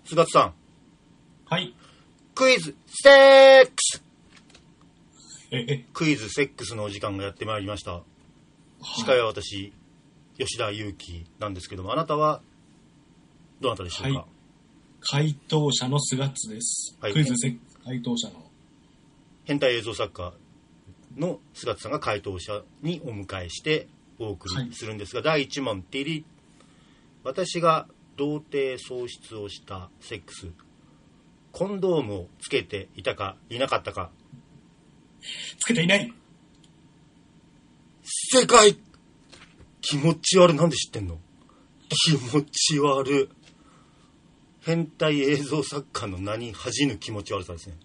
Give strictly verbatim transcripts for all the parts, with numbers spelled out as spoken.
菅田さん。 はい。 クイズセックスええクイズセックスのお時間がやってまいりました。司会は私、吉田裕樹なんですけども、あなたはどなたでしょうか？はい、 回答者の菅津です、はい、クイズセックス回答者の変態映像作家の菅津さんが回答者にお迎えしてお送りするんですが、はい、だいいち問、ティリ。私が童貞喪失をしたセックス、コンドームをつけていたかいなかったか。 つけていない。 正解。気持ち悪い。なんで知ってんの？気持ち悪い。変態映像作家の名に恥じぬ気持ち悪さですね。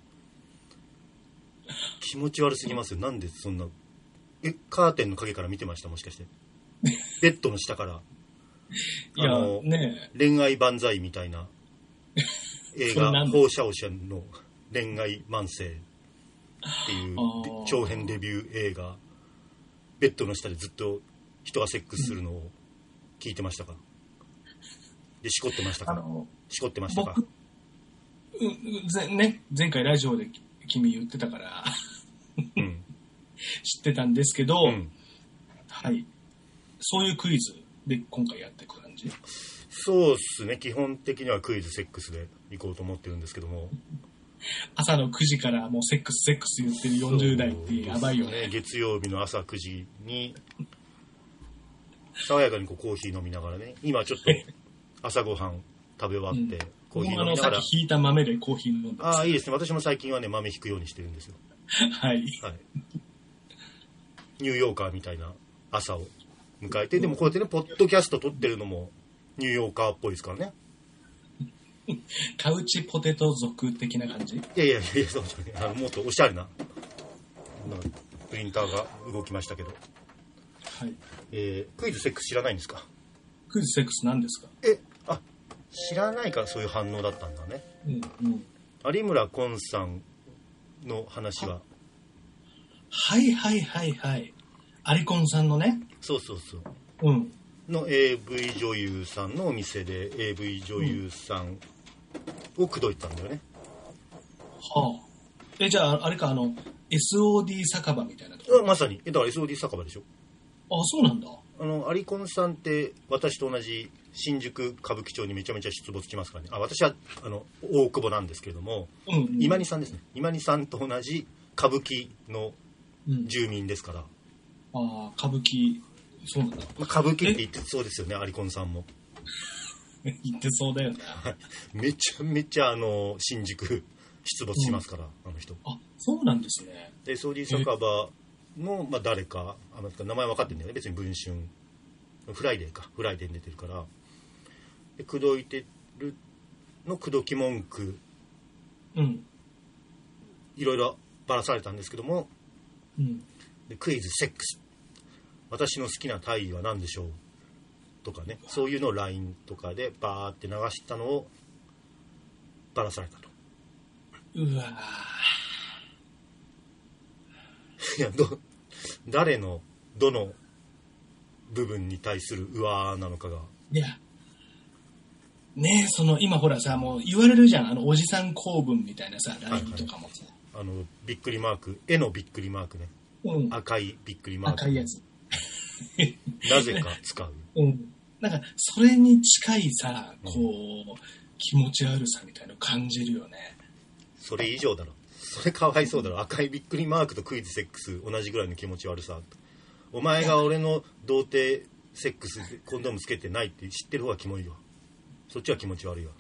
気持ち悪すぎますよ。なんでそんな。え、カーテンの影から見てました？もしかしてベッドの下から。 いや、あの、ね、 恋愛万歳みたいな映画放射オシャンの恋愛万世っていう長編デビュー映画、ベッドの下でずっと人がセックスするのを聞いてましたか？で、しこってましたか？しこってましたか？僕、 うん、ね、前回ラジオで君言ってたから、うん、知ってたんですけど、うん、はい、そういうクイズで今回やっていく感じ？ そうっすね。基本的にはクイズセックスでいこうと思ってるんですけども、 朝のくじからもうセックスセックス言ってるよんじゅう代ってやばいよ ね, ね月曜日の朝くじに爽やかにこうコーヒー飲みながらね、今ちょっと朝ごはん食べ終わって、うん、コーヒー飲みながら、 さっき引いた豆でコーヒー飲んでます。 ああ、いいですね。私も最近はね、豆引くようにしてるんですよ。 はい、 はい、ニューヨーカーみたいな朝を迎えて、でもこうやってね、ポッドキャスト撮ってるのもニューヨーカーっぽいですからね。 カウチポテト族的な感じ？いやいやいや、そうじゃね、あのもっとおしゃれなプリンターが動きましたけど、 はい、 えー、クイズセックス知らないんですか？ クイズセックス何ですか？ え、あ、知らないからそういう反応だったんだね。 うんうん。 有村昆さんの話は、 はいはいはいはい、アリコンさんのね、 そうそうそう、 うん、 の エーブイ 女優さんのお店で エーブイ 女優さんを口説いたんだよね。 はあ。え、じゃああれか、あの エスオーディー 酒場みたいなとこ？ まさに。え、だから エスオーディー 酒場でしょ。 あ、そうなんだ。 あのアリコンさんって私と同じ新宿歌舞伎町にめちゃめちゃ出没しますからね。あ、私はあの大久保なんですけれども、うんうん、今にさんですね。今にさんと同じ歌舞伎の住民ですから、 うん、ああ、歌舞伎、そうなんだ。 まあ、歌舞伎って言ってそうですよね、アリコンさんも。 言ってそうだよね。 めちゃめちゃあの新宿出没しますから、うん、あの人。 あ、そうなんですね。 で、ソーディー酒場の、まあ、誰か、あの名前分かってるんだよね。別に文春フライデーか、フライデーに出てるから。で、口説いてるの口説き文句、 うん、 いろいろばらされたんですけども、 うん、 でクイズセックス、私の好きな体位は何でしょうとかね、そういうのを ライン とかでバーって流したのをばらされたと。 うわいや、ど誰のどの部分に対するうわーなのかが、 いやねえ、その今ほらさ、もう言われるじゃん、あのおじさん公文みたいなさ ライン とかもさ、 はいはい、あのびっくりマーク、絵のびっくりマークね、うん、赤いびっくりマーク、 赤いやつなぜか使う、 うん、なんかそれに近いさ、こう、うん、気持ち悪さみたいなの感じるよね。 それ以上だろ、それかわいそうだろ。赤いびっくりマークとクイズセックス同じぐらいの気持ち悪さ。お前が俺の童貞セックスでコンドームつけてないって知ってる方がキモいよ。そっちは気持ち悪いわ。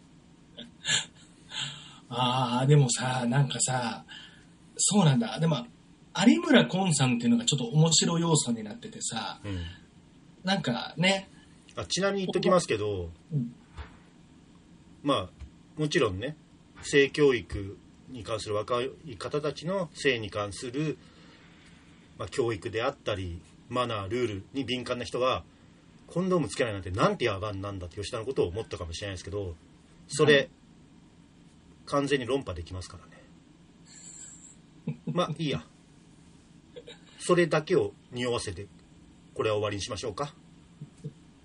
ああ、でもさ、なんかさ、そうなんだ。でも有村昆さんっていうのがちょっと面白い要素になっててさ、うん、なんかね。 あ、ちなみに言っときますけど、うん、まあもちろんね、性教育に関する若い方たちの性に関する、まあ、教育であったりマナールールに敏感な人はコンドームつけないなんてなんて野蛮なんだって吉田のことを思ったかもしれないですけど、それ、はい、完全に論破できますからね。まあいいや、それだけを匂わせてこれは終わりにしましょうか。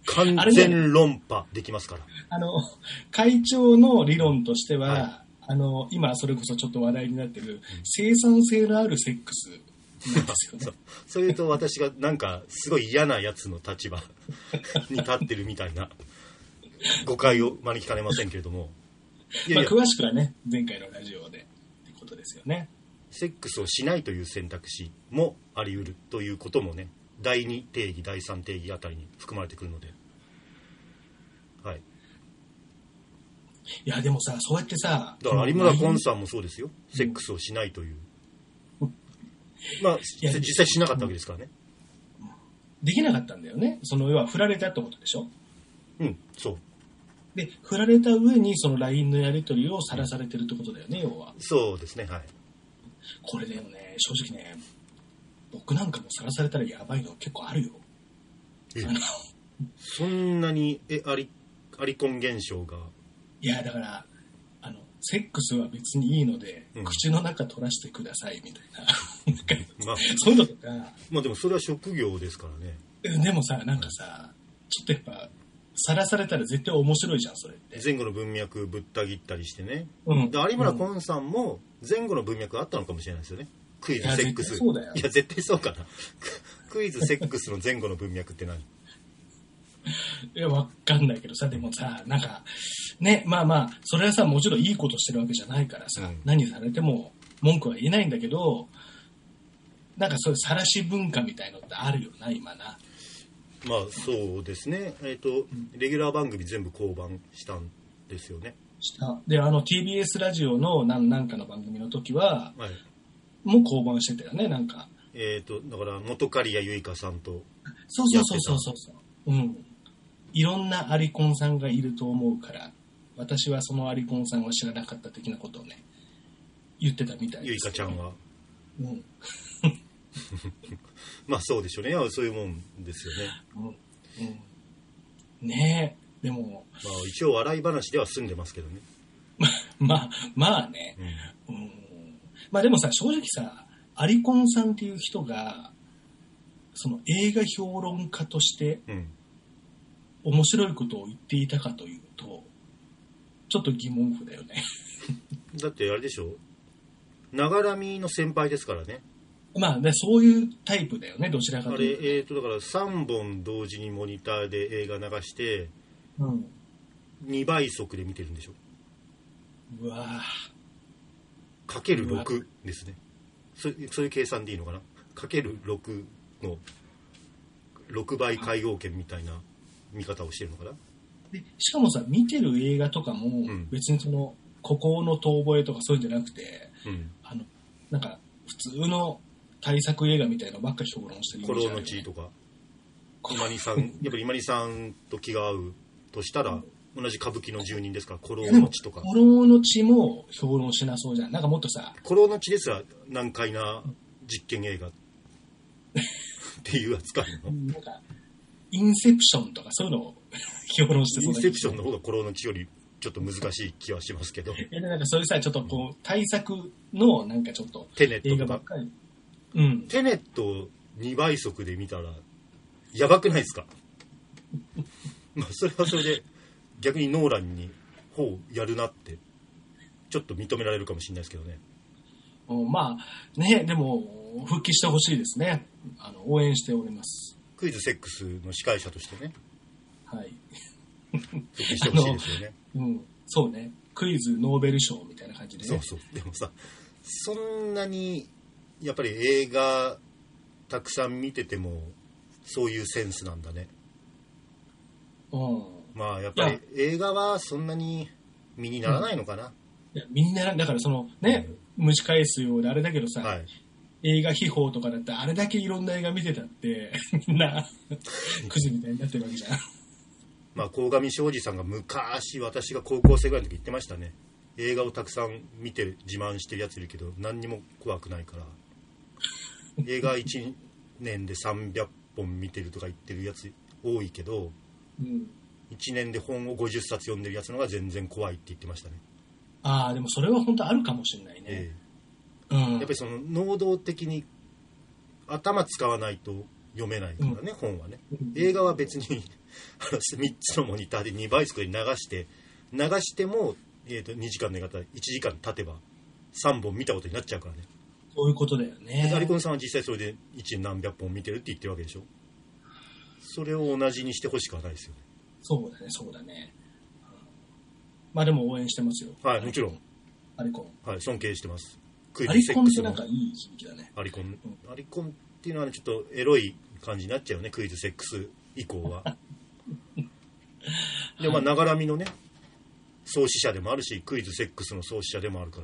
完全論破できますから。 あの、会長の理論としては、はい、あの、今それこそちょっと話題になってる、うん、生産性のあるセックスなんですよね。 そう、そういうと私がなんかすごい嫌なやつの立場に立ってるみたいな誤解を招きかねませんけれども。 いやいや、まあ、詳しくはね、前回のラジオでってことですよね。 セックスをしないという選択肢もあり得るということもね、だいに定義、だいさん定義あたりに含まれてくるので。はい。 いや、でもさ、そうやってさ、 だから有村昆さんもそうですよ。セックスをしないという。うん、まあ、実際しなかったわけですからね。 できなかったんだよね。その要は振られたってことでしょ。 うん、そう。 で、振られた上にその ライン のやり取りをさらされてるってことだよね、要は。 そうですね、はい。 これでもね、正直ね、僕なんかもさらされたらやばいの結構あるよ。 えそんなに、え、アリ、アリコン現象が。 いや、だから、あの、セックスは別にいいので、うん、口の中取らせてくださいみたいな。まあ、そういうのとか。 まあでもそれは職業ですからね。でもさ、なんかさ、ちょっとやっぱ、さらされたら絶対面白いじゃん、それって。 前後の文脈ぶった切ったりしてね。 うん。 で有村昆さんも前後の文脈あったのかもしれないですよね。クイズセックス。いや、 そうだよ。 いや、絶対そうかな。クイズセックスの前後の文脈って何？いや、わかんないけどさ、でもさ、なんか、ね、まあまあ、それはさ、もちろんいいことしてるわけじゃないからさ、うん、何されても文句は言えないんだけど、なんかそういう晒し文化みたいのってあるよな、今な。 まあそうですね。えっと、うん、レギュラー番組全部降板したんですよね。 した。で、あの ティービーエス ラジオの何、何かの番組の時は、はい、もう降板してたよね、なんか。 えっと、だから元刈谷結香さんと。 そうそうそうそうそうそう。うん。いろんなアリコンさんがいると思うから、私はそのアリコンさんは知らなかった的なことをね、言ってたみたいです、ね。 結香ちゃんは。 うん。 まあそうでしょうね。そういうもんですよね。 うんうん、ねえ、でも。 まあ一応笑い話では済んでますけどね。 まあ、まあね、うんうん。まあでもさ、正直さ、アリコンさんっていう人が、その映画評論家として、面白いことを言っていたかというと、ちょっと疑問符だよね。 だってあれでしょ、ながらみの先輩ですからね。 まあ、ね、そういうタイプだよね、どちらかというと。 あれ、えーと、だからさんぼん同時にモニターで映画流して、うん、にばい速で見てるんでしょ。 うわぁ。 かけるろくですね。そ、そういう計算でいいのかな。かけるろくのろくばい海洋圏みたいな見方をしてるのかな。 でしかもさ、見てる映画とかも、別にその、孤高の遠吠えとかそういうんじゃなくて、うん、あの、なんか、普通の大作映画みたいなのばっかり評論してるイメージあるよね。 古老の地とか。今里さん、やっぱり今里さんと気が合うとしたら、同じ歌舞伎の住人ですから、古老の地とか。 古老の地も評論しなそうじゃん。なんかもっとさ。 古老の地ですら難解な実験映画っていう扱いの。 なんか、インセプションとかそういうのを評論してそうだけど。インセプションの方が古老の地よりちょっと難しい気はしますけど。 いや、なんかそういうさ、ちょっとこう、対策のなんかちょっとテネットとか映画ばっかり。うん。 テネットをにばい速で見たら、やばくないですか？まあ、それはそれで、逆にノーランにほうやるなってちょっと認められるかもしれないですけどね。 まあね、でも復帰してほしいですね。あの応援しております。 クイズセックスの司会者としてね。 はい。 復帰してほしいですよね。 うん、そうね。クイズノーベル賞みたいな感じでね。 そうそう。でもさ、そんなにやっぱり映画たくさん見ててもそういうセンスなんだね。 うん。 まあやっぱり映画はそんなに身にならないのかな。 うん、いや身にならだからそのね、うん、蒸し返すようであれだけどさ、はい、映画秘宝とかだってあれだけいろんな映画見てたってみんなクズみたいになってるわけじゃん。 まあ鴻上尚史さんが昔私が高校生ぐらいの時言ってましたね。映画をたくさん見て自慢してるやついるけど何にも怖くないから映画いちねんでさんびゃっぽん見てるとか言ってるやつ多いけど、うん、いちねんで本をごじゅっさつ読んでるやつのが全然怖いって言ってましたね。 ああ、でもそれは本当あるかもしれないね、ええ、うん、やっぱりその能動的に頭使わないと読めないからね、うん、本はね。映画は別にみっつのモニターでにばい速で流して流しても、えー、とにじかんの映画いちじかん経てばさんぼん見たことになっちゃうからね。 そういうことだよね。 アリコンさんは実際それでいちねん何百本見てるって言ってるわけでしょ。それを同じにしてほしくはないですよね。 そうだね、そうだね。まあでも応援してますよ。 はい、もちろん。 アリコン。 はい、尊敬してます。 クイズセックスのアリコンってなんかいい響きだね。 アリコン、うん、アリコンっていうのは、ね、ちょっとエロい感じになっちゃうよね、クイズセックス以降は。で、まあ、ながらみのね、創始者でもあるし、クイズセックスの創始者でもあるから、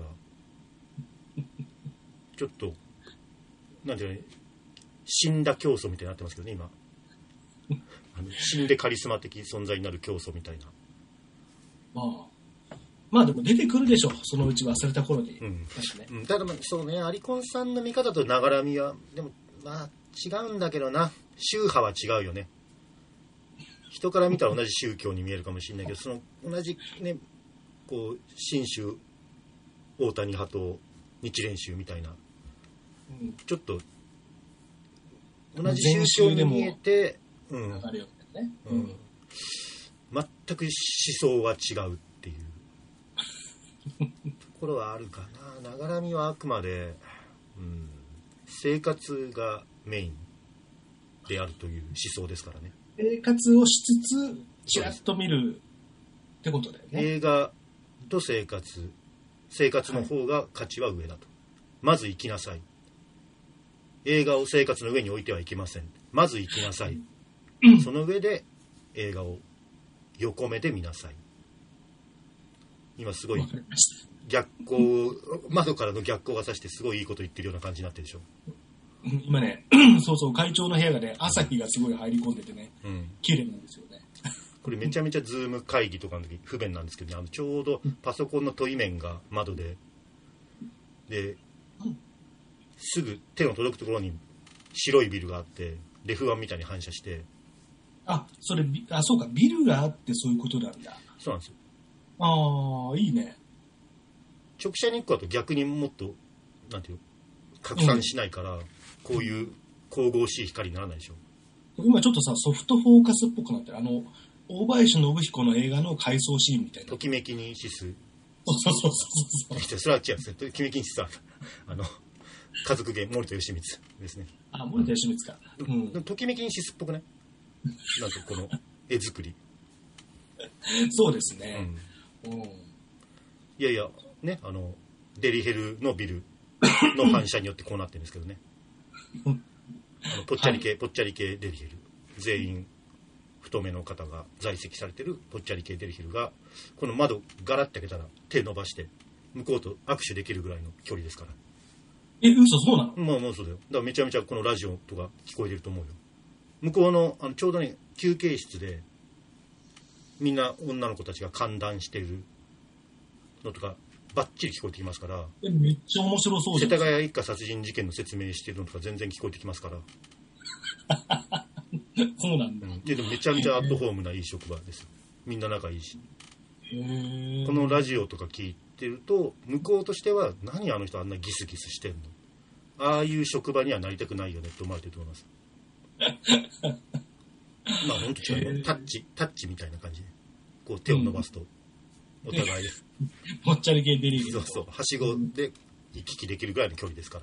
ちょっと、なんていうの、死んだ教祖みたいになってますけどね、今。あの死んでカリスマ的存在になる教祖みたいな。 まあ。まあでも出てくるでしょ、そのうち忘れた頃に。 うんねうん、ただまあそうね、アリコンさんの見方とながらみはでもまあ違うんだけどな、宗派は違うよね。人から見たら同じ宗教に見えるかもしれないけど、その同じね、こう信州大谷派と日蓮宗みたいな、うん、ちょっと同じ宗教に見えて、うん、あれよね、うん、全く思想は違うっていうところはあるかな。ながらみはあくまで、うん、生活がメインであるという思想ですからね。 生活をしつつちらっと見るってことだよね。 映画と生活、生活の方が価値は上だと、はい、まず生きなさい。映画を生活の上に置いてはいけません。まず生きなさい、うん、その上で映画を横目で見なさい。今すごい逆光、窓からの逆光がさしてすごいいいこと言ってるような感じになってるでしょ。 今ね、そうそう、会長の部屋がね、朝日がすごい入り込んでてね、うん、綺麗なんですよね。 これめちゃめちゃズーム会議とかの時不便なんですけどね、あのちょうどパソコンの問い面が窓で、で、すぐ手の届くところに白いビルがあって、レフ板みたいに反射して。 あ、それ、あ、そうか、ビルがあってそういうことなんだ。 そうなんですよ。 ああ、いいね。 直射日光だと逆にもっとなんていう拡散しないから、うん、こういう神々しい光にならないでしょ。 今ちょっとさ、ソフトフォーカスっぽくなってる。あの大林信彦の映画の回想シーンみたいな。 ときめきにシス。そうそうそうそうそう。それは違うんですね。ときめきにシスはあの家族芸森田義満ですね。 あ、森田義満か。 うん。でもときめきにシスっぽくね。なんかこの絵作り。 そうですね。うん。うん、 いやいや。ね、あのデリヘルのビルの反射によってこうなってるんですけどね。あのぽっちゃり系、はい、ぽっちゃり系デリヘル全員太めの方が在籍されてるぽっちゃり系デリヘルがこの窓ガラッて開けたら手伸ばして向こうと握手できるぐらいの距離ですから。 え、嘘、そうなの？ まあもうそうだよ。だからめちゃめちゃこのラジオとか聞こえてると思うよ。向こう の, あのちょうどね休憩室でみんな女の子たちが歓談してるのとかバッチリ聞こえてきますから。 え、めっちゃ面白そうじゃん。世田谷一家殺人事件の説明してるのとか全然聞こえてきますから。 そうなんだ。 うん、で, でもめちゃめちゃアットホームないい職場です。みんな仲いいし。へこのラジオとか聞いてると向こうとしては何あの人あんなギスギスしてんの、ああいう職場にはなりたくないよねって思われてると思います。まあ本当にタッチタッチみたいな感じでこう手を伸ばすと、うんお互いぽっちゃり系デリーそうそうはしごで行き来できるぐらいの距離ですから。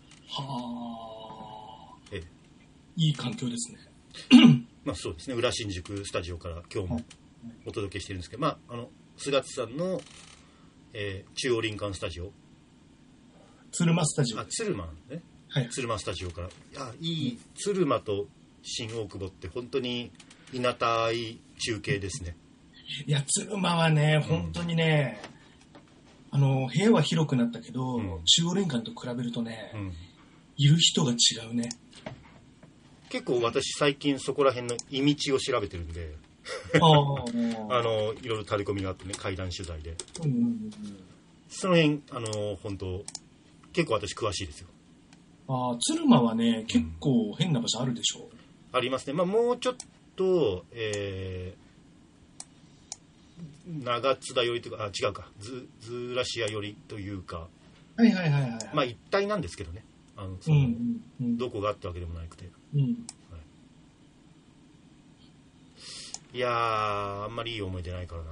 はあ、 ええ、 いい環境ですね。 まあそうですね。裏新宿スタジオから今日もお届けしてるんですけど、まああの菅津さんの、えー、中央林間スタジオ鶴間スタジオあ鶴間ね、 はい、 鶴間スタジオからいやいい鶴間と新大久保って本当にいなたい中継ですね。 いや鶴間はね本当にね、うん、あの部屋は広くなったけど、うん、中央林間と比べるとね、うん、いる人が違うね。 結構私最近そこら辺の意道を調べてるんであのいろいろタレコミがあってね怪談取材で、うんうんうん、その辺あの本当結構私詳しいですよ。 あ鶴間はね結構変な場所あるでしょ、うん、 ありますね。まあもうちょっと、えー長津田寄りというかあ違うか ズ, ズラシア寄りというかはいはいはいはい、はい、 まあ一体なんですけどねあのその、うんうんうん、どこがあったわけでもなくて、うん、 いやーあんまりいい思い出ないからな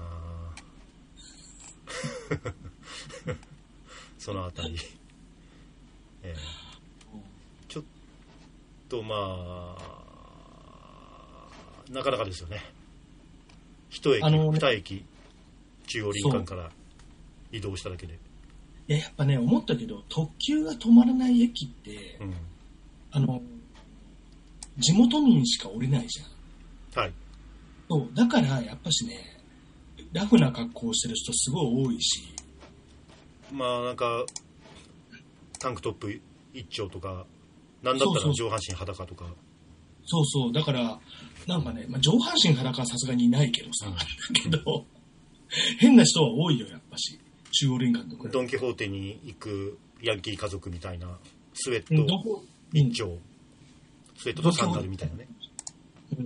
そのあたり、えー、ちょっとまあなかなかですよね。一駅、二、ね、駅中央林間から移動しただけで。 いややっぱね思ったけど特急が止まらない駅って、うん、あの地元民しか降りないじゃん。はい。そうだからやっぱしねラフな格好をしてる人すごい多いし。 まあなんかタンクトップ一丁とかなんだったら上半身裸とか。 そうそうだからなんかね、まあ、上半身裸はさすがにいないけどさ、うん、だけど変な人は多いよやっぱし中央林間とかドン・キホーテに行くヤンキー家族みたいなスウェット一丁、うん、スウェットとサンダルみたいなね、うんうん、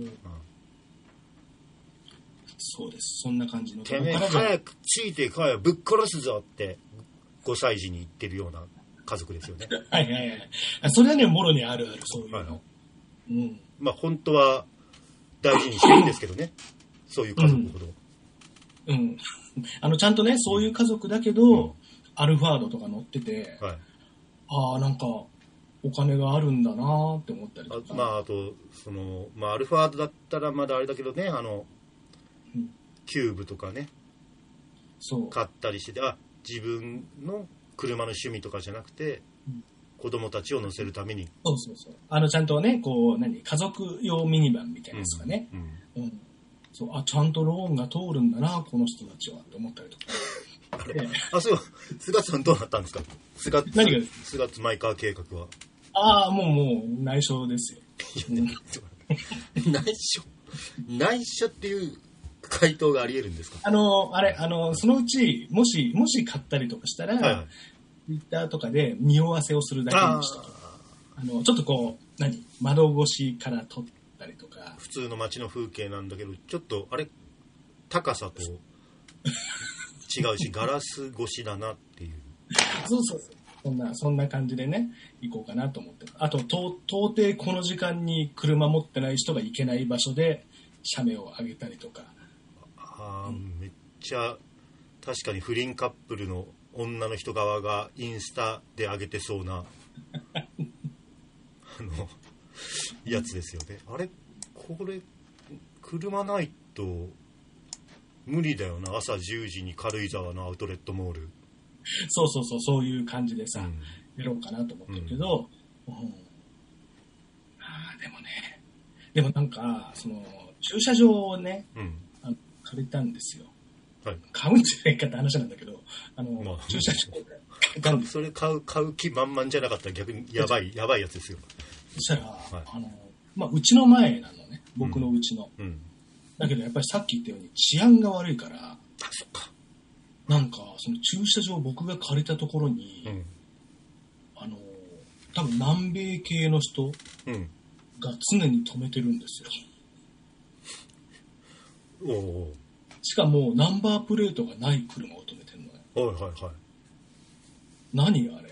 そうですそんな感じのてめえ早くついてこいよぶっ殺すぞってごさい児に言ってるような家族ですよねはいはいはいそれはねもろにあるあるそういうの、はいうん、まあ本当は大事にしてるんですけどねそういう家族ほど、 うん、うん、あのちゃんとねそういう家族だけど、うん、アルファードとか乗ってて、はい、ああなんかお金があるんだなって思ったりとかあ, まあ、あとその、まあ、アルファードだったらまだあれだけどねあの、うん、キューブとかねそう買ったりしてあ自分の車の趣味とかじゃなくて、うん子供たちを乗せるためにそうそうそうあのちゃんとねこう何家族用ミニバンみたいなやつがね、うんうんうん、そうあちゃんとローンが通るんだなこの人たちはって思ったりとかあれあそう菅さんどうなったんですか菅何が菅前川計画はああもうもう内緒ですよ内緒内緒っていう回答があり得るんですかあのあれあのそのうちもしもし買ったりとかしたら、はいはいツイッターとかで匂わせをするだけにしたとあのちょっとこう何窓越しから撮ったりとか普通の街の風景なんだけどちょっとあれ高さと違うしガラス越しだなっていうそうそうそうそんなそんな感じでね行こうかなと思ってあと到底この時間に車持ってない人が行けない場所で写メを上げたりとかあ、うん、めっちゃ確かに不倫カップルの女の人側がインスタで上げてそうなあのやつですよね。あれこれ車ないと無理だよな朝じゅうじに軽井沢のアウトレットモールそうそうそうそういう感じでさ、うん、やろうかなと思ってるけど、うんうん、あでもねでもなんかその駐車場をね、うん、あの借りたんですよ。はい、買うんじゃないかって話なんだけどあの、まあ、駐車場でそれ買う買う気満々じゃなかったら逆にやばいやばいやつですよ。 そしたら、はい、あのまあ、うちの前なのね僕のうちの、うんうん、だけどやっぱりさっき言ったように治安が悪いからあそっかなんかその駐車場僕が借りたところに、うん、あの多分南米系の人が常に止めてるんですよ、うん、おおしかもナンバープレートがない車を止めてるのね。はいはいはい。何あれ。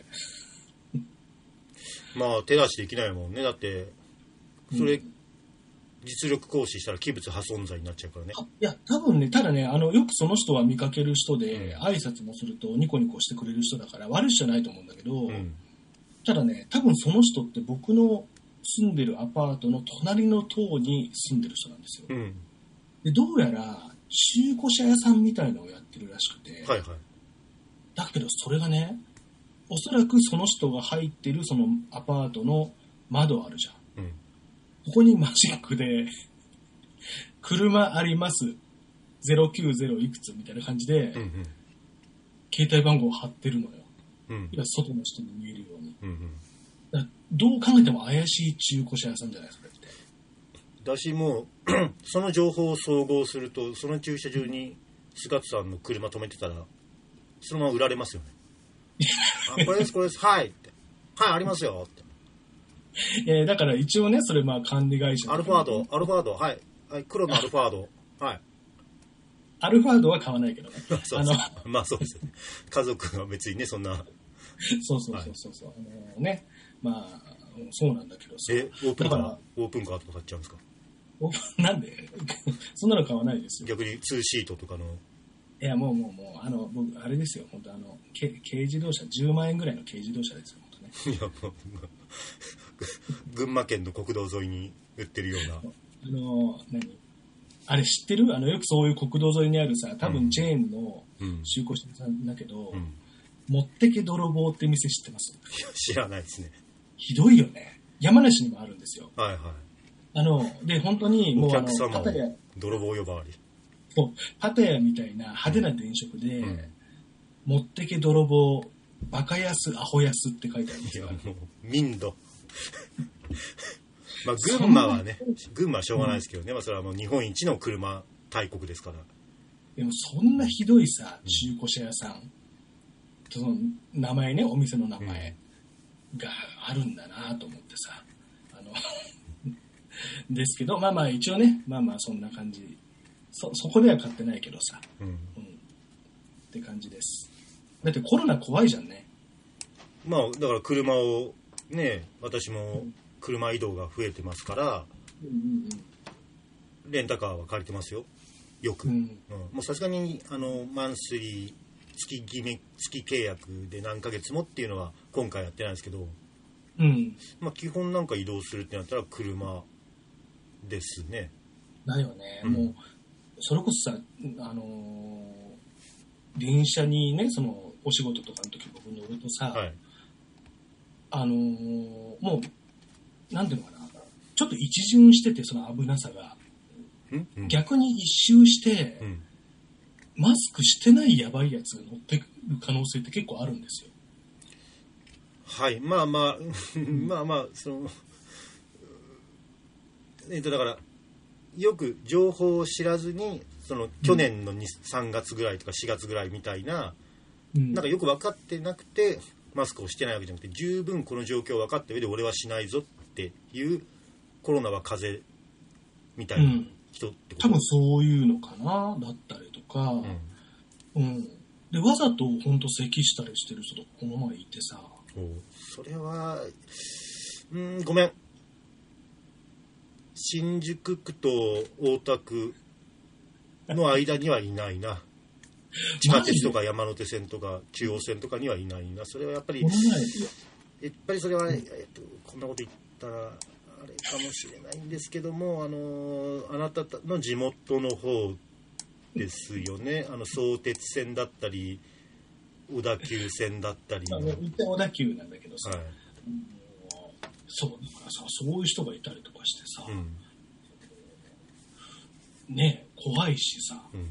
まあ手出しできないもんね。だってそれ、うん、実力行使したら器物破損罪になっちゃうからね。 いや多分ねただねあのよくその人は見かける人で、うん、挨拶もするとニコニコしてくれる人だから悪い人じゃないと思うんだけど、うん、ただね多分その人って僕の住んでるアパートの隣の棟に住んでる人なんですよ。うん、でどうやら中古車屋さんみたいのをやってるらしくて、はいはい、だけどそれがねおそらくその人が入ってるそのアパートの窓あるじゃん、うん、ここにマジックで車ありますゼロきゅうゼロいくつみたいな感じで、うんうん、携帯番号を貼ってるのよ、うん、今外の人に見えるように、うんうん、だからどう考えても怪しい中古車屋さんじゃないですかってだしもうその情報を総合するとその駐車場に菅さんの車止めてたらそのまま売られますよねあこれですこれですはいってはいありますよって、 えー、だから一応ねそれまあ管理会社アルファードアルファードはい、はい、黒のアルファードはいアルファードは買わないけどねそうそうあのまあそうですよね家族は別にねそんなそうそうそうそうそう、はい、あのねまあそうなんだけどさえオープンカーオープンカーとか買っちゃうんですかオなんでそんなの買わないですよ。 逆にツーシートとかの。 いや、もうもうもう、あの、僕、あれですよ、本当あの、軽自動車、じゅうまんえんぐらいの軽自動車ですよ、本当ね。 いや、もう、群馬県の国道沿いに売ってるような。 あの、何あれ知ってる？あの、よくそういう国道沿いにあるさ、多分チェーンの中古車さんだけど、うんうん、持ってけ泥棒って店知ってます？ いや、知らないですね。 ひどいよね。山梨にもあるんですよ。 はいはい。 あの、で、本当にもう、 お客様を泥棒呼ばわり。 そう、パタヤみたいな派手な電飾で、うん、持ってけ泥棒、バカ安、アホ安って書いてあるんですよ。 いや、もう、民度。まあ、群馬はね、群馬はしょうがないですけどね、うん、まあ、それはもう日本一の車大国ですから。 でも、そんなひどいさ、中古車屋さん、うん、その名前ね、お店の名前があるんだなと思ってさ、あの、ですけど、まあまあ、一応ね、まあまあ、そんな感じ。そ、そこでは買ってないけどさ、うんうん、って感じです。だってコロナ怖いじゃんね。 まあだから車をね、私も車移動が増えてますから、うんうんうん、レンタカーは借りてますよ、よく。うんうん、もうさすがにあのマンスリー月決め月契約で何ヶ月もっていうのは今回やってないんですけど、うん、まあ基本なんか移動するってなったら車ですね。 だよね、うん、もう。それこそさ、あのー、電車にね、そのお仕事とかの時僕乗るとさ、はい、あのー、もうなんていうのかな、ちょっと一巡してて、その危なさが、うんうん、逆に一周して、うん、マスクしてないやばいやつが乗ってくる可能性って結構あるんですよ。 はい、まあまあまあまあそのえっとだからよく情報を知らずにその去年のさんがつぐらいとかしがつぐらいみたいな、うん、なんかよく分かってなくてマスクをしてないわけじゃなくて、十分この状況を分かった上で俺はしないぞっていうコロナは風邪みたいな人ってこと、うん、 多分そういうのかな、だったりとか、うんうん、でわざと本当咳したりしてる人とこの前いてさ、 それはうーんごめん、新宿区と大田区の間にはいないな。地下鉄とか山手線とか中央線とかにはいないな。それはやっぱりやっぱりそれは、えっと、こんなこと言ったらあれかもしれないんですけども、あのあなたの地元の方ですよね。あの相鉄線だったり小田急線だったり、 あの一旦小田急なんだけどさ、はい、そうだからさ、そういう人がいたりとかしてさ、うん、ねえ怖いしさ、うんうん、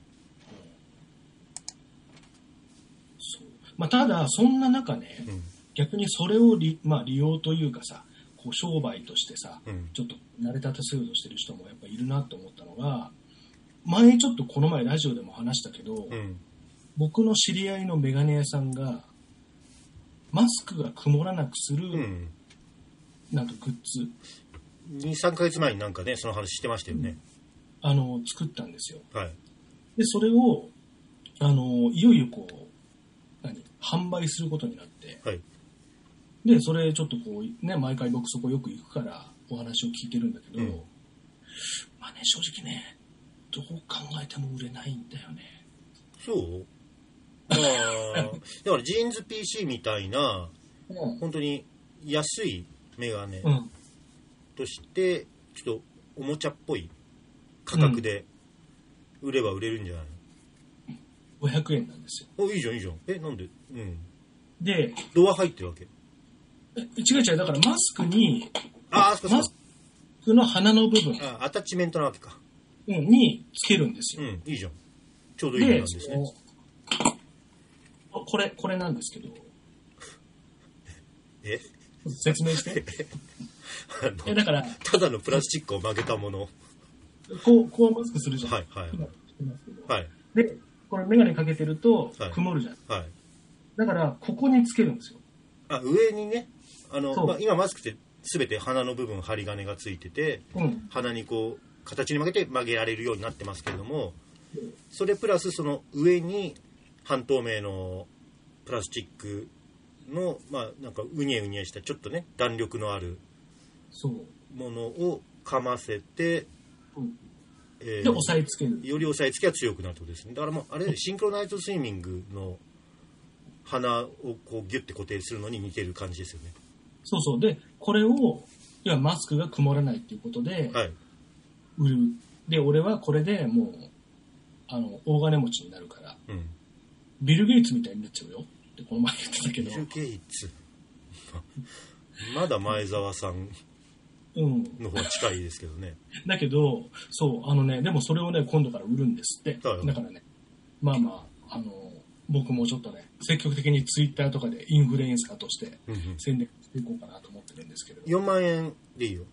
そうまあ、ただそんな中ね、うん、逆にそれを利、まあ、利用というかさ、こう商売としてさ、うん、ちょっと成り立たせようとしてる人もやっぱいるなと思ったのが、前ちょっとこの前ラジオでも話したけど、うん、僕の知り合いのメガネ屋さんがマスクが曇らなくする、うん、なんかグッズにさんかげつまえになんかねその話してましたよね、 うん、あの作ったんですよ、 はい、 でそれをあのいよいよこう何販売することになって、はい、でそれちょっとこうね毎回僕そこよく行くからお話を聞いてるんだけど、うん、まあね正直ねどう考えても売れないんだよね。 そうあだからジーンズ ピーシー みたいな、うん、本当に安いメガネとしてちょっとおもちゃっぽい価格で売れば売れるんじゃないの、 うん、ごひゃくえんなんですよ。 おいいじゃんいいじゃん。えなんで、うん、 でドア入ってるわけ？ え違う違う、だからマスクにああそっかマスクの鼻の部分あアタッチメントなわけか、 うん、につけるんですよ。 うんいいじゃん、ちょうどいい値段ですね。 これこれなんですけどえ説明してえだからただのプラスチックを曲げたものこうこうマスクするじゃん。 はいはいはい。でこれメガネかけてると曇るじゃん、はいはい、だからここにつけるんですよ。 あ上にねあの、まあ、今マスクって全て鼻の部分針金がついてて、うん、鼻にこう形に曲げて曲げられるようになってますけれども、それプラスその上に半透明のプラスチックのまあなんかうにゃうにゃしたちょっとね弾力のあるものをかませてうんえー、で押さえつける、 より押さえつけが強くなるってことですね。だからもうあれシンクロナイズドスイミングの鼻をこうギュッて固定するのに似てる感じですよね。 そうそう。でこれをいやマスクが曇らないっていうことで、はい、売る。で俺はこれでもうあの大金持ちになるから、うん、ビル・ゲイツみたいになっちゃうよってこの前言ってたけど。 ビル・ゲイツまだ前澤さんの方が近いですけどね、 うん、だけどそうあのねでもそれをね今度から売るんですって。だからねまあまああの僕もちょっとね積極的にツイッターとかでインフルエンサーとして宣伝していこうかなと思ってるんですけど、 よんまんえんでいいよ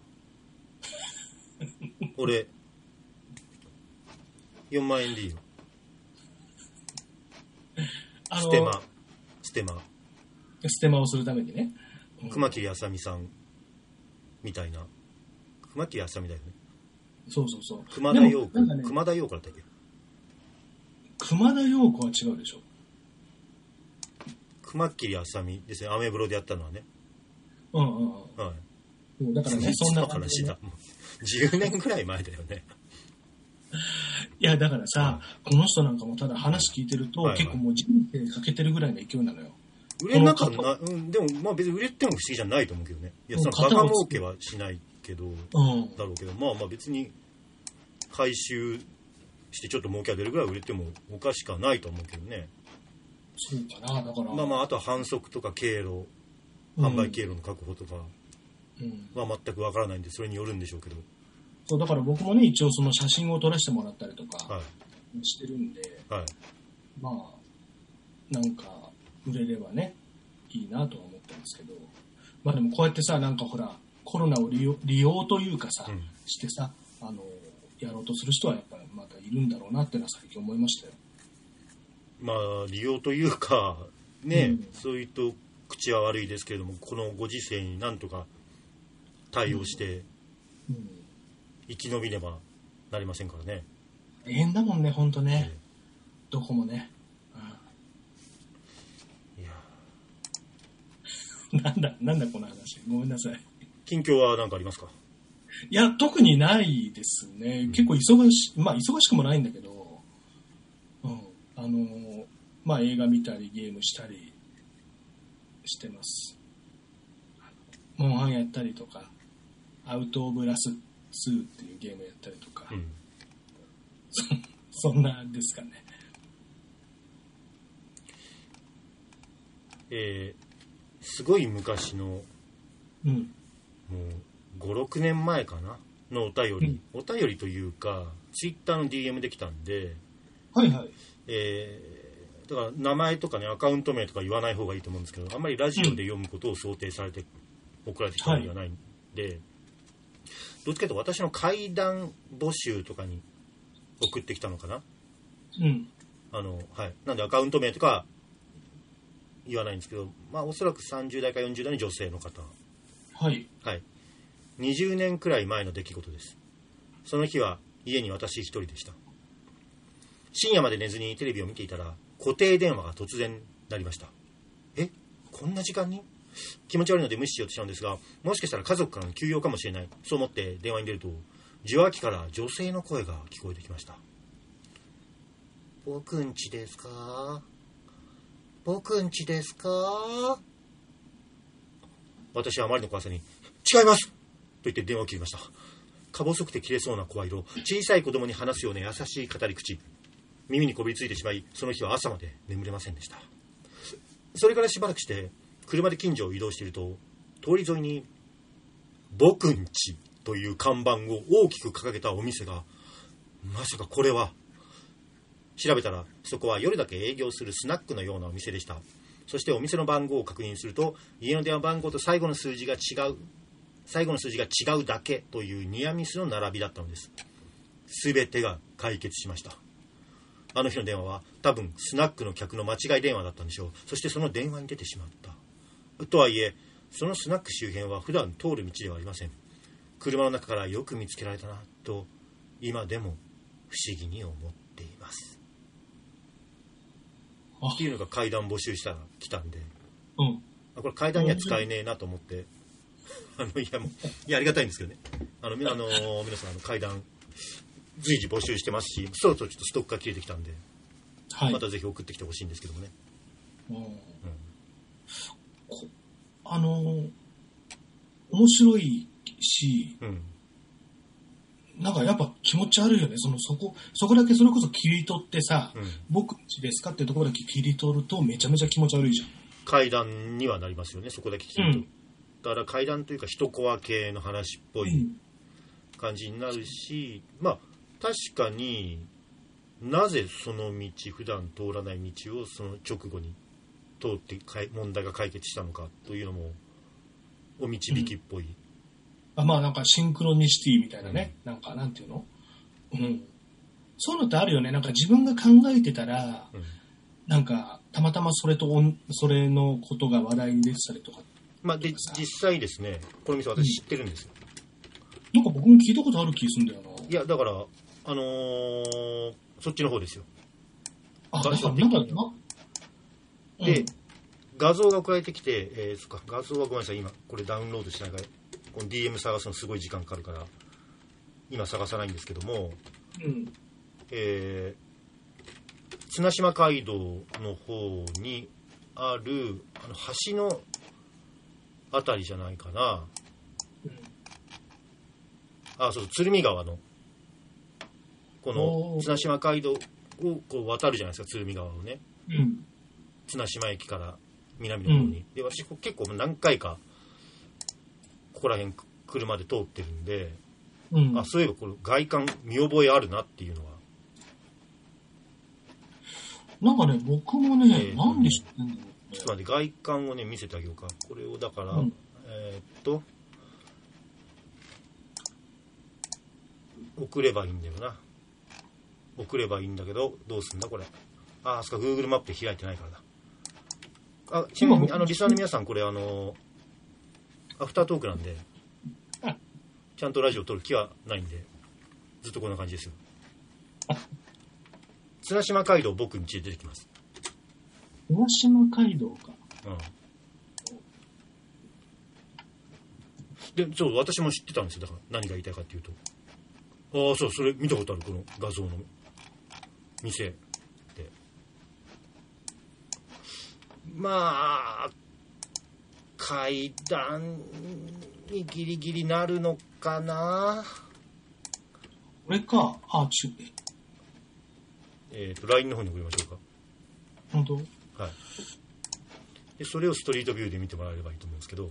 俺よんまんえんでいいよ。ステマステマステマをするためにね、 うん、熊切あさみさんみたいな。熊切あさみだよね。 そうそうそう。 熊田陽子、ね、熊田陽子だったっけ。 熊田陽子は違うでしょ。 熊切あさみですね。アメブロでやったのはね。 うんうんうん。はい。だからねそんな話だ。じゅうねんぐらい前だよね。 いやだからさ、はい、この人なんかもただ話聞いてると、はいはい、結構もう人生かけてるぐらいの勢いなのよ。 売れなかったな、うん、でもまあ別に売れても不思議じゃないと思うけどね。いやそのバカ儲けはしないけど、うん、だろうけどまあまあ別に回収してちょっと儲けが出るぐらい売れてもおかしくはないと思うけどね。 そうかな。だからまあまああとは販促とか経路、販売経路の確保とかは全くわからないんでそれによるんでしょうけど。 そうだから僕もね一応その写真を撮らせてもらったりとかしてるんで、はいはい、まあなんか売れればねいいなとは思ったんですけど、まあでもこうやってさなんかほらコロナを利用、利用というかさ、うん、してさあのやろうとする人はやっぱりまたいるんだろうなっていうのは最近思いましたよ。 まあ利用というかね、うん、そういうと口は悪いですけれどもこのご時世になんとか対応して、うんうん生き延びればなりませんからね。 大変だもんね本当ね、えー、どこもね、うん、いやなんだなんだこの話ごめんなさい。 近況は何かありますか。 いや特にないですね、うん、結構忙しまあ忙しくもないんだけど、うん、あのまあ映画見たりゲームしたりしてます。モンハンやったりとかアウトオブラスツーっていうゲームやったりとか、うん、そ, そんなですかね。 えー、すごい昔の、うん、もうごろくねんまえかなのお便り、うん、お便りというかツイッターの ディーエム できたんで、 はいはい。 えー、だから名前とかねアカウント名とか言わない方がいいと思うんですけどあんまりラジオで読むことを想定されて送られてきたわけじゃないんで、はいどっちかというと私の怪談募集とかに送ってきたのかな、うんあのはい、なんでアカウント名とか言わないんですけど、まあ、おそらくさんじゅう代かよんじゅう代の女性の方、 はいはい、にじゅうねんくらい前の出来事です。その日は家に私一人でした。深夜まで寝ずにテレビを見ていたら固定電話が突然鳴りました。えこんな時間に気持ち悪いので無視しようとしたんですがもしかしたら家族からの急用かもしれないそう思って電話に出ると受話器から女性の声が聞こえてきました。僕んちですか僕んちですか。私はあまりの怖さに違いますと言って電話を切りました。か細くて切れそうな声色小さい子供に話すような優しい語り口耳にこびりついてしまいその日は朝まで眠れませんでした。それからしばらくして車で近所を移動していると通り沿いに僕んちという看板を大きく掲げたお店がまさかこれは調べたらそこは夜だけ営業するスナックのようなお店でした。そしてお店の番号を確認すると家の電話番号と最後の数字が違う最後の数字が違うだけというニアミスの並びだったのです。全てが解決しました。あの日の電話は多分スナックの客の間違い電話だったんでしょう。そしてその電話に出てしまったとはいえそのスナック周辺は普段通る道ではありません。車の中からよく見つけられたなと今でも不思議に思っています。っていうのが階段募集したら来たんで、うん、これ階段には使えねえなと思ってあのいやもういやありがたいんですけどねあのあの皆さんあの階段随時募集してますし、そろそろちょっとストックが切れてきたんで、 はい、 またぜひ送ってきてほしいんですけどもね。 うんうん、あの面白いし、うん、なんかやっぱ気持ち悪いよね。そのそこそこだけそれこそ切り取ってさ、うん、僕んちですかっていうところだけ切り取るとめちゃめちゃ気持ち悪いじゃん。 階段にはなりますよね、そこだけ切り取る、うん、だから階段というか一コア系の話っぽい感じになるし、うん、まあ確かになぜその道普段通らない道をその直後に通って問題が解決したのかというのもお導きっぽい、うん、 あまあなんかシンクロニシティみたいなね、うん、なんかなんていうの、うん、そういうのってあるよね。なんか自分が考えてたら、うん、なんかたまたまそれとそれのことが話題に出てたりとか。 まあで実際ですね、この店私知ってるんですよ、 うん、なんか僕も聞いたことある気するんだよな。 いやだからあのー、そっちの方ですよ。 あ、だからなんかな、 で、うん、画像が送られてきて、えー、そっか画像はごめんなさい、今これダウンロードしないからこの ディーエム 探すのすごい時間かかるから今探さないんですけども、うん、えー、綱島街道の方にあるあの橋のあたりじゃないかな、うん、あ、そう、鶴見川のこの綱島街道をこう渡るじゃないですか、鶴見川をね、うん、綱島駅から南の方に、うん、で私結構何回かここら辺車で通ってるんで、うん、あそういえばこの外観見覚えあるなっていうのはなんかね僕もね、えー、なんで知ってんだろう、ね、 ちょっと待って外観をね見せてあげようか。これをだから、うん、えー、っと送ればいいんだよな。送ればいいんだけどどうすんだこれ。ああそっか Google マップで開いてないからだ。あちなみにあのリスナーの皆さんこれあのアフタートークなんでちゃんとラジオ撮る気はないんでずっとこんな感じですよ。綱島街道僕ん家で出てきます。 綱島街道か、 うん、でそう私も知ってたんですよ。だから何が言いたいかっていうと、ああそうそれ見たことあるこの画像の店で、まあ階段にギリギリなるのかな。 これか、あ、ちゅえっ、ー、と ライン の方に送りましょうか。 本当？ はい。でそれをストリートビューで見てもらえればいいと思うんですけど。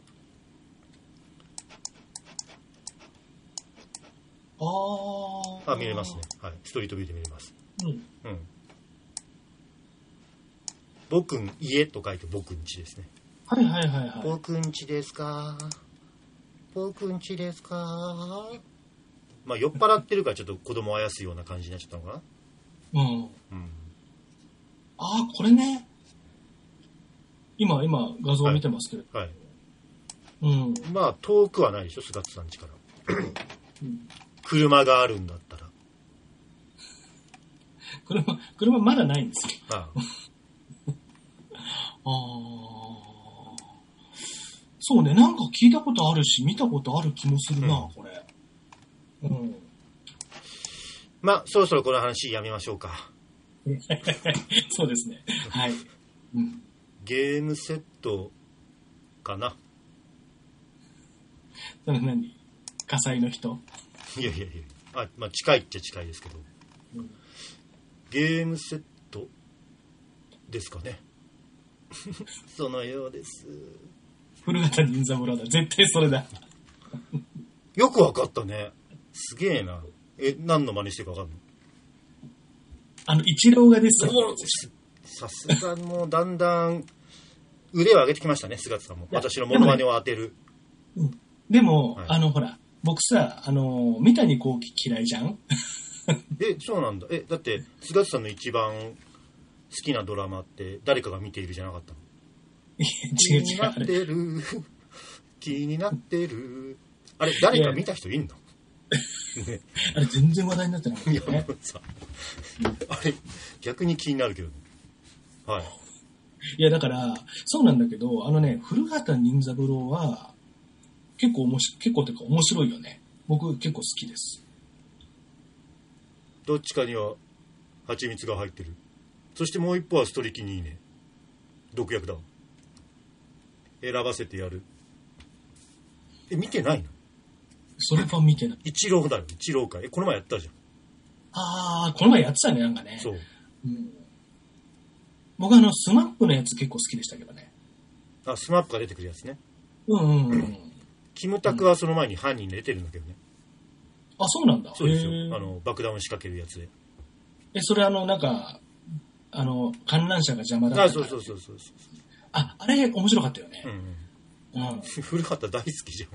ああ。 あ、見れますね。はい。ストリートビューで見れます。うん。うん。僕ん家と書いて僕ん家ですね。 はいはいはいはい。 僕ん家ですか。僕ん家ですか。まあ酔っ払ってるからちょっと子供をあやすような感じになっちゃったのかな。うん。うん。 ああこれね。今今画像見てますけど。はい。はい、 うん。まあ遠くはないでしょ菅津さん家から。うん、車があるんだったら。 車車まだないんですよ。ああ。ああ。そうね、なんか聞いたことあるし、見たことある気もするな、うん、これ。うん。 まあ、そろそろこの話やめましょうか。 そうですね。はい。 うん、ゲームセットかな。 それ何？火災の人？ いやいやいや。あ、まあ近いっちゃ近いですけど。うん、ゲームセットですかね。そのようです。 古畑任三郎だ。絶対それだ。 よくわかったね。すげえな。え、何の真似してるかわかんない。 あの、一郎がですよ。 さすがもうだんだん腕を上げてきましたね、菅田さんも。私のモノマネを当てる。 でも、ね、うん、でもはい、あの、ほら、僕さ、あの、三谷幸喜嫌いじゃんえ、そうなんだ。え、だって、菅田さんの一番好きなドラマって誰かが見ているじゃなかったの？気になってる気になってるあれ誰か見た人いんの？ ね、あれ全然話題になってない、ね、いやさあれ逆に気になるけどね。はい。 いやだからそうなんだけどあのね古畑任三郎は結構面白い結構っていうか面白いよね。僕結構好きです。 どっちかには蜂蜜が入ってる。そしてもう一方はストリキニーネ、毒薬だわ。選ばせてやる。え、見てないの？ それは見てない。 一郎だよ、一郎か。え、この前やったじゃん。 ああ、この前やってたね、なんかね。 そう、 うん、僕あのスマップのやつ結構好きでしたけどね。 あ、スマップが出てくるやつね。 うんうんうん。 キムタクはその前に犯人出てるんだけどね。 うん、あ、そうなんだ。 そうですよ。あの爆弾を仕掛けるやつで。 え、それあのなんかあの観覧車が邪魔だったから。 あ、そうそうそうそうそう。 あ、あれ面白かったよね。 うんうん。うん、古畑大好きじゃん。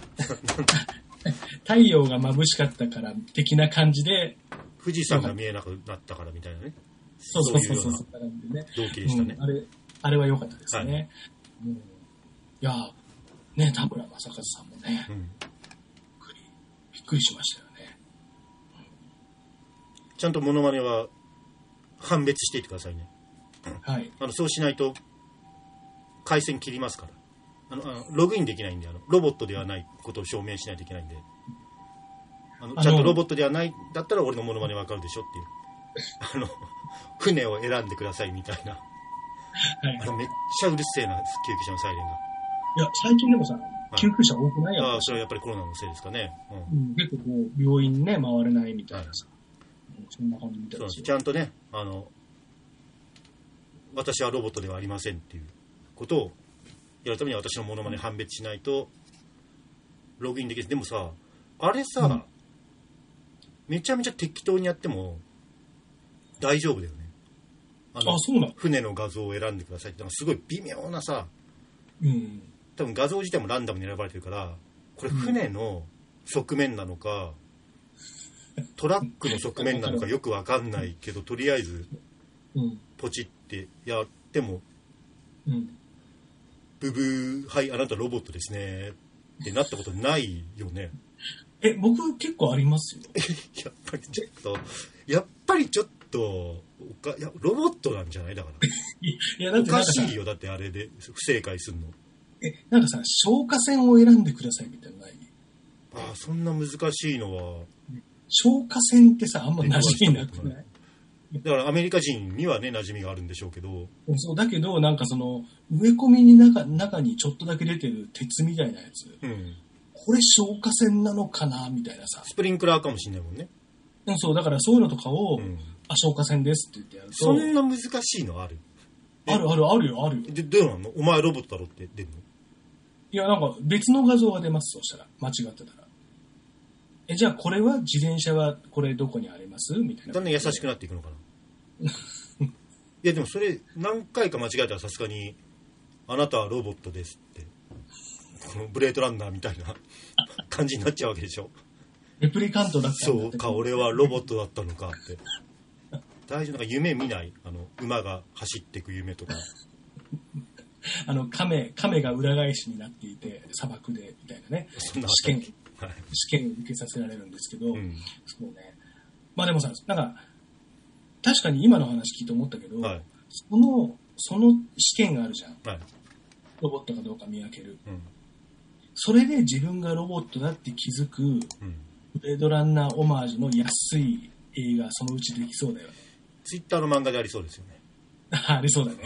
太陽が眩しかったから的な感じで。 富士山が見えなくなったからみたいなね。 そうそうそうそう。そういうね、動機でしたね、 うん。あれ、あれは良かったですね。はい、うん、いや、ね、田村正和さんもね、うん、びっくり、びっくりしましたよね。 うん、ちゃんとモノマネは判別していってくださいね。 はい。 あのそうしないと回線切りますから。あのあのログインできないんで、あのロボットではないことを証明しないといけないんで、あのちゃんとロボットではないだったら俺のモノマネわかるでしょっていう。あの船を選んでくださいみたいな、はい、あのめっちゃうるせえな、救急車のサイレンが。 いや最近でもさ、はい、救急車多くないやん。 ああ、それはやっぱりコロナのせいですかね。 うん、結構こう病院ね回れないみたいなさ、はい、そんな感じみたいですよ。 ちゃんとね、あの私はロボットではありませんっていうことをやるために私のモノマネ判別しないとログインできる。でもさ、あれさ、うん、めちゃめちゃ適当にやっても大丈夫だよね。あの、 あ、そうなの？ 船の画像を選んでくださいってすごい微妙なさ、 うん、 多分画像自体もランダムに選ばれてるから、これ船の側面なのか、うん、トラックの側面なのかよく分かんないけど、とりあえずポチってやっても、うん、ブブー、はい、あなたロボットですねってなったことないよね。 え、僕結構ありますよ。 やっぱりちょっとやっぱりちょっとおかいやロボットなんじゃない？だからいやだっておかしいよ。だってあれで不正解するの。 え、なんかさ、消火栓を選んでくださいみたいなのない？ ああ、そんな難しいのは。 消火栓ってさ、あんま馴染みなくない？ だからアメリカ人にはね馴染みがあるんでしょうけど。 そうだけど、なんかその植え込みに中中にちょっとだけ出てる鉄みたいなやつ、うん、これ消火栓なのかなみたいなさ。 スプリンクラーかもしれないもんね。 そうだからそういうのとかを、うん、あ、消火栓ですって言ってやると。 そんな難しいのある？ あるあるあるよあるよ。 でどうなの？お前ロボットだろって出るの？ いやなんか別の画像が出ます。そうしたら間違ってたら。え、じゃあこれは自転車はこれどこにありますみたいな。 だんだん優しくなっていくのかな。いやでもそれ何回か間違えたらさすがにあなたはロボットですってこのブレードランナーみたいな感じになっちゃうわけでしょ。 レプリカントだったんだって。 そうか、俺はロボットだったのかって大丈夫？なんか夢見ない？あの馬が走っていく夢とかあの亀亀が裏返しになっていて砂漠でみたいなね。そんな試験、はい、試験を受けさせられるんですけど、うん、そうね。まあでもさ、なんか確かに今の話聞いて思ったけど、はい、そのその試験があるじゃん、はい、ロボットかどうか見分ける、うん、それで自分がロボットだって気づく、うん、ブレードランナーオマージュの安い映画そのうちできそうだよね。 ツイッターの漫画でありそうですよね。 ありそうだね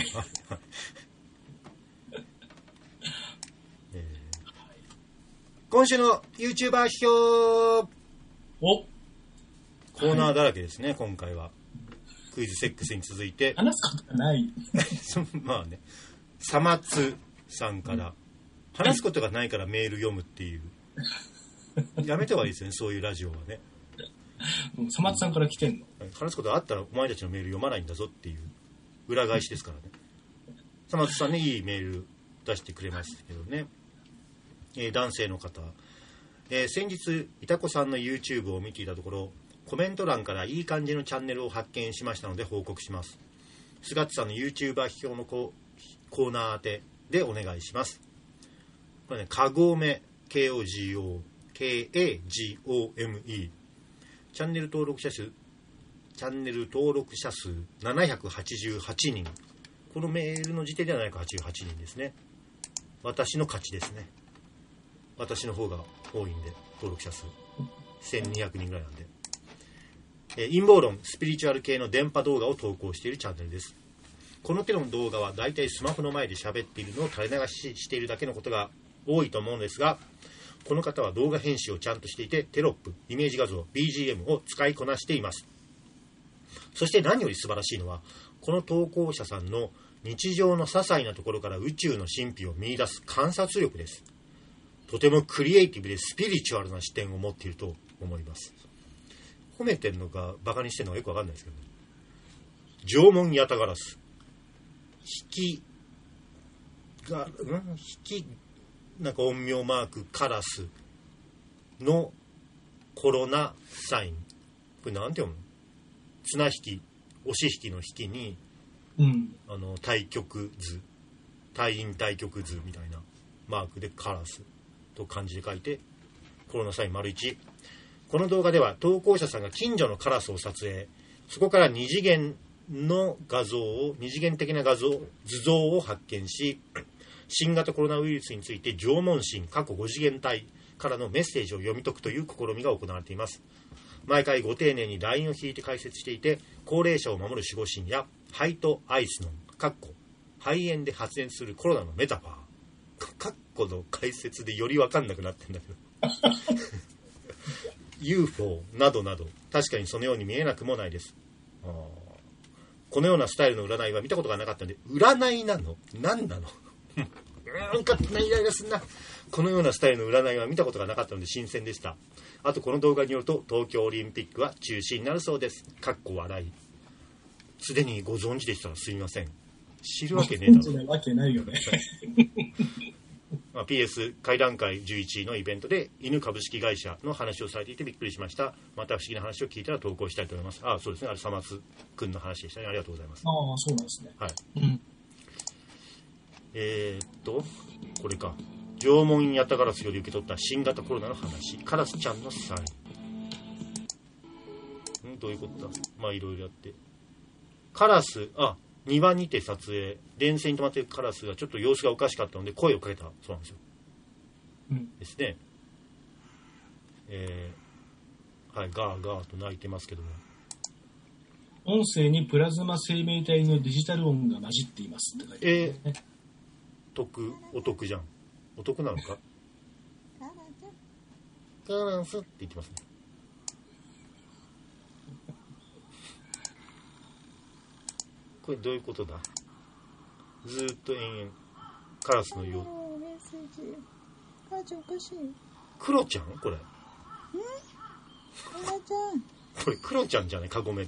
えー、今週の YouTuber 批評おコーナーだらけですね、はい、今回はクイズセックスに続いて話すことがないまあね、さまつさんから、うん、話すことがないからメール読むっていうやめてはいいですよね、そういうラジオはね。 さまつさんから来てんの？ 話すことがあったらお前たちのメール読まないんだぞっていう裏返しですからね。さまつさんね、いいメール出してくれましたけどね、えー、男性の方、えー、先日いたこさんの YouTube を見ていたところコメント欄からいい感じのチャンネルを発見しましたので報告します。スガッツさんの YouTuber 批評のコーナー宛てでお願いします。これね、カゴメ ケーオージーオーケーエージーオーエムイー チャンネル登録者数チャンネル登録者数ななひゃくはちじゅうはちにん。このメールの時点ではななひゃくはちじゅうはちにんですね。私の勝ちですね。私の方が多いんで登録者数せんにひゃくにんぐらいなんで、 えー、陰謀論スピリチュアル系の電波動画を投稿しているチャンネルです。この手の動画はだいたいスマホの前で喋っているのを垂れ流ししているだけのことが多いと思うのですが、この方は動画編集をちゃんとしていて、テロップ、イメージ画像、ビージーエム を使いこなしています。そして何より素晴らしいのは、この投稿者さんの日常の些細なところから宇宙の神秘を見出す観察力です。とてもクリエイティブでスピリチュアルな視点を持っていると思います。褒めてるのかバカにしてるのかよくわかんないですけど、ね、縄文ヤタガラス、引きが、うん、引きなんか陰陽マークカラスのコロナサイン、これなんて読むの？綱引き、押し引きの引きに、うん、あの対極図、対陰対極図みたいなマークでカラスと漢字で書いてコロナサイン丸いち。この動画では投稿者さんが近所のカラスを撮影、そこから二次元の画像を二次元的な画像図像を発見し、新型コロナウイルスについて縄文神過去ご次元体からのメッセージを読み解くという試みが行われています。毎回ご丁寧にラインを引いて解説していて、高齢者を守る守護神や肺とアイスのカッコ肺炎で発熱するコロナのメタファーカッコの解説でより分かんなくなってんだけどユーフォー などなど、確かにそのように見えなくもないです。あ、このようなスタイルの占いは見たことがなかったので、占いなの？何なの？うんかなイライラすんな。このようなスタイルの占いは見たことがなかったので新鮮でした。あとこの動画によると東京オリンピックは中止になるそうです。かっこ笑い。すでにご存知でしたらすみません。知るわけねえだろ。 ご存知なわけないよね。 まあ、ピーエス 会談会じゅういちいのイベントで犬株式会社の話をされていてびっくりしました。また不思議な話を聞いたら投稿したいと思います。ああ、そうですね。あれ、さますくんの話でしたね。ありがとうございます。 ああ、そうなんですね。 はい。 うん、 えー、っと、これか。縄文ヤタガラスより受け取った新型コロナの話。カラスちゃんのサイン。んどういうことだ？まあ、いろいろやって。カラス、あ、庭にて撮影、電線に止まっているカラスがちょっと様子がおかしかったので声をかけたそうなんですよ。うん、ですね。えー、はい、ガーガーと鳴いてますけども。 音声にプラズマ生命体のデジタル音が混じっていますって書いてある、ね。 えー、得、お得じゃん。お得なのか？カラスって言ってますね。これどういうことだ？ずーっと延々カラスのよう。 母ちゃんおかしい。 クロちゃん？これ。ん？ 母ちゃん。 これクロちゃんじゃない？カゴメって。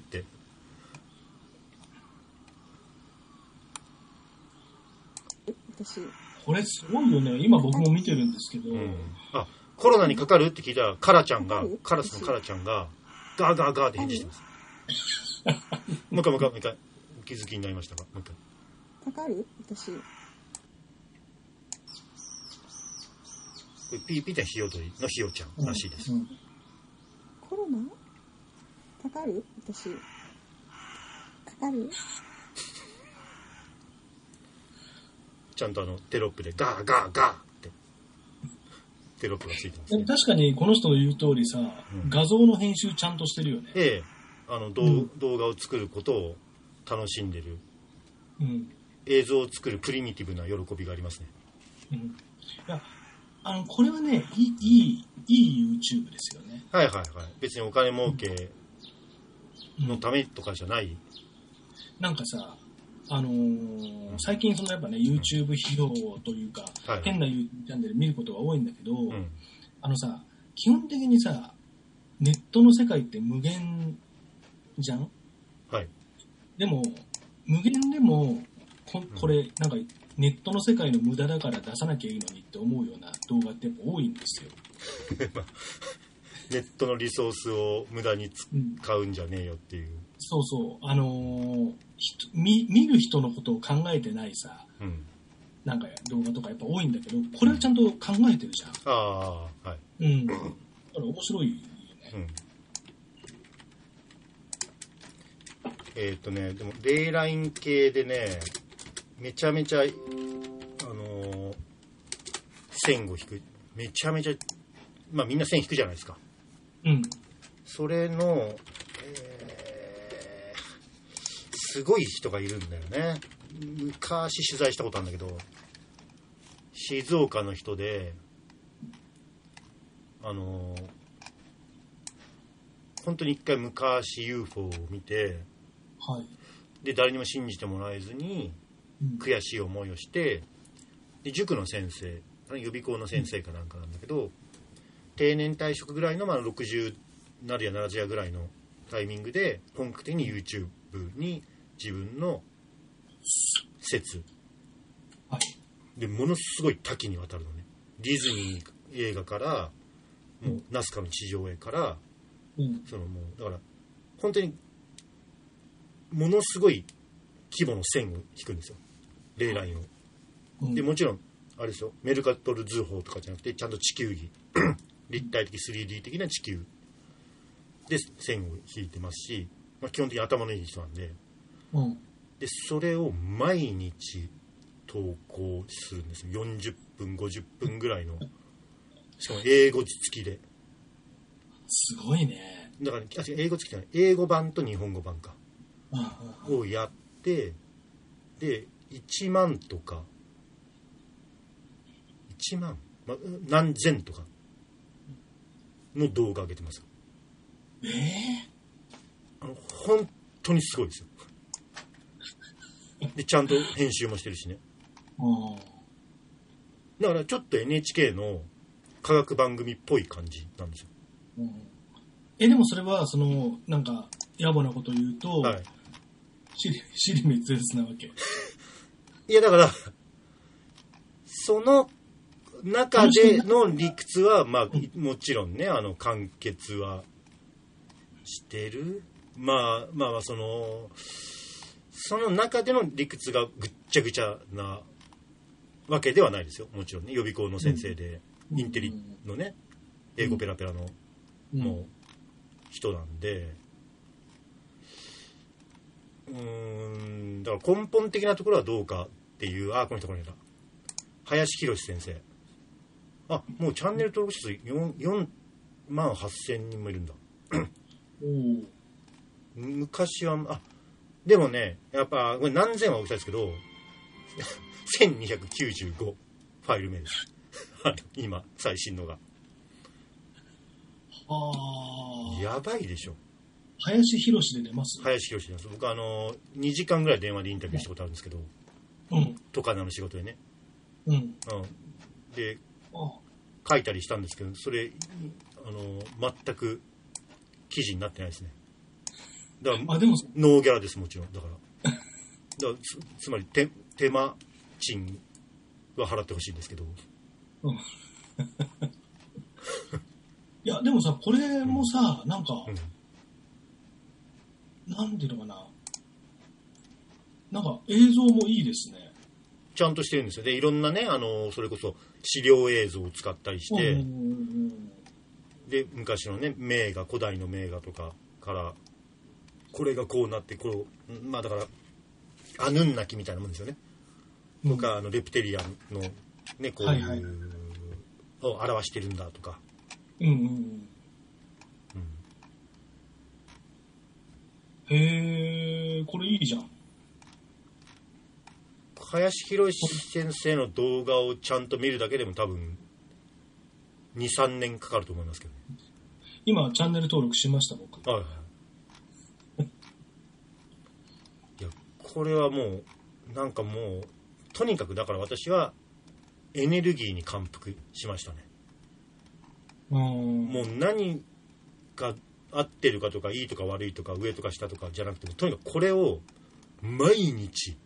私。 これすごいよね。今僕も見てるんですけど。うん、 あ、コロナにかかるって聞いたらカラちゃんが、カラスのカラちゃんがガーガーガーって返事してます。もう一回もう一回もう一回。お気づきになりましたか？もう一回。かかる？私。これピーピータンヒヨドリのヒヨちゃんらしいです。うんうん、 コロナ？かかる？私。かかる？ ちゃんとあのテロップでガーガーガーってテロップがついてます、ね。 確かにこの人の言う通りさ、うん、画像の編集ちゃんとしてるよね。 ええ、あの、うん、動画を作ることを楽しんでる、うん、映像を作るプリミティブな喜びがありますね。 うん、いや、あのこれはね、いいいいいい YouTube ですよね。 はいはいはい。別にお金儲けのためとかじゃない。うん、 なんかさ、あのー、最近そのやっぱね YouTube 費用というか、はいはい、変な YouTube チャンネル見ることが多いんだけど、うん、あのさ、基本的にさ、ネットの世界って無限じゃん。 はい。 でも無限でも こ, これなんかネットの世界の無駄だから出さなきゃいいのにって思うような動画ってやっぱ多いんですよ。 ネットのリソースを無駄に使うんじゃねえよっていう、うん、 そうそう、あのー、見, 見る人のことを考えてないさ、うん、なんか動画とかやっぱ多いんだけど、これはちゃんと考えてるじゃん。 ああ、はい。 うん。だから面白いよね。うん、 えーっとね、でもレイライン系でね、めちゃめちゃ、あのー、線を引く、めちゃめちゃ、まあみんな線引くじゃないですか。 うん。 それの、えすごい人がいるんだよね。昔取材したことあるんだけど、静岡の人で、あの本当に一回昔 ユーフォー を見て、 はい、 で誰にも信じてもらえずに悔しい思いをして、で塾の先生、予備校の先生かなんかなんだけど、定年退職ぐらいの、まあ、ろくじゅうなるやならずやぐらいのタイミングで本格的に YouTube に自分の説、 はい、 でものすごい多岐にわたるのね。ディズニー映画からもうナスカの地上絵から、うん、そのもうだから本当にものすごい規模の線を引くんですよ、レーラインを、うん、でもちろんあれですよ、メルカトル図法とかじゃなくてちゃんと地球儀立体的 スリーディー 的な地球で線を引いてますし、まあ、基本的に頭のいい人なんで、うん、でそれを毎日投稿するんですよ。よんじゅっぷんごじゅっぷんぐらいの、しかも英語付きで。 すごいね。 だからあ英語付きじゃない、英語版と日本語版かをやって、でいちまんとかいちまん、まあ、何千とかの動画上げてますよ。 えー、 あの本当にすごいですよ。でちゃんと編集もしてるしね。だからちょっと エヌエイチケー の科学番組っぽい感じなんですよ。 うん、えでもそれはそのなんか野暮なこと言うと、はい、支離滅裂なわけ。 いやだからその中での理屈はまあもちろんね、あの完結はしてる。まあまあそのその中での理屈がぐっちゃぐちゃなわけではないですよ。もちろんね、予備校の先生で、うん、インテリのね、英語ペラペラの、うん、もう人なんで、うーん、だから根本的なところはどうかっていう、あ、この人この人だ、林博先生。あ、もうチャンネル登録者数 4, 4万はっせんにんもいるんだ。昔はあでもね、やっぱこれ何千は大きさですけどせんにひゃくきゅうじゅうごファイル目です今最新のが。 あやばいでしょ。 林博で出ます。 林博で出ます。僕あのにじかんぐらい電話でインタビューしたことあるんですけど、うん、トカナの仕事でね、うん、うん、で書いたりしたんですけど、それあの全く記事になってないですね。だからあでもノーギャラです、もちろん。だからだから つ, つまり手手間賃は払ってほしいんですけど、うん、いやでもさ、これもさ、うん、なんか、うん、なんていうのかな、なんか映像もいいですね。 ちゃんとしてるんですよ。でいろんなね、あのそれこそ資料映像を使ったりして、うんうんうん、で昔のね名画、古代の名画とかからこれがこうなってこう、まあだからアヌンナキみたいなもんですよね、うん、とかあのレプテリアンのねこういう、はいはい、を表してるんだとか、 うんうんうん、うん、へえ、これいいじゃん。 林博先生の動画をちゃんと見るだけでも多分 に,さん 年かかると思いますけど、ね、 今チャンネル登録しました僕。 はいはいいやこれはもうなんかもうとにかくだから私はエネルギーに感服しましたね。うん、もう何が合ってるかとかいいとか悪いとか上とか下とかじゃなくても、とにかくこれを毎日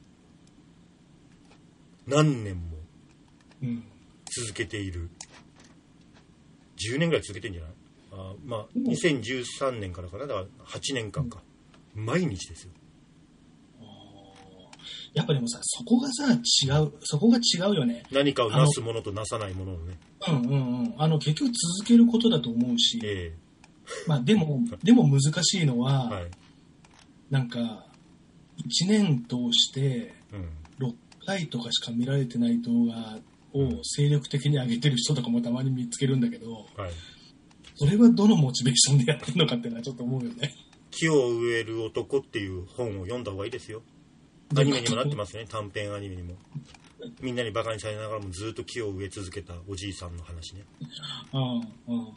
何年も続けている、うん、じゅうねんぐらい続けてるんじゃない？あまあにせんじゅうさんねんからかな、だからはちねんかんか、うん、毎日ですよ。 やっぱでもさ、そこがさ違う、そこが違うよね。 何かをなすものとなさないもののね。 うんうんうん。あの結局続けることだと思うし、えー、まあでもでも難しいのは、はい、なんかいちねん通してろっかいとかしか見られてない動画を精力的に上げてる人とかもたまに見つけるんだけど、はい、それはどのモチベーションでやってるのかっていうのはちょっと思うよね。 木を植える男っていう本を読んだ方がいいですよ。アニメにもなってますね、短編アニメにも。みんなにバカにされながらもずっと木を植え続けたおじいさんの話ね。 ああ、あ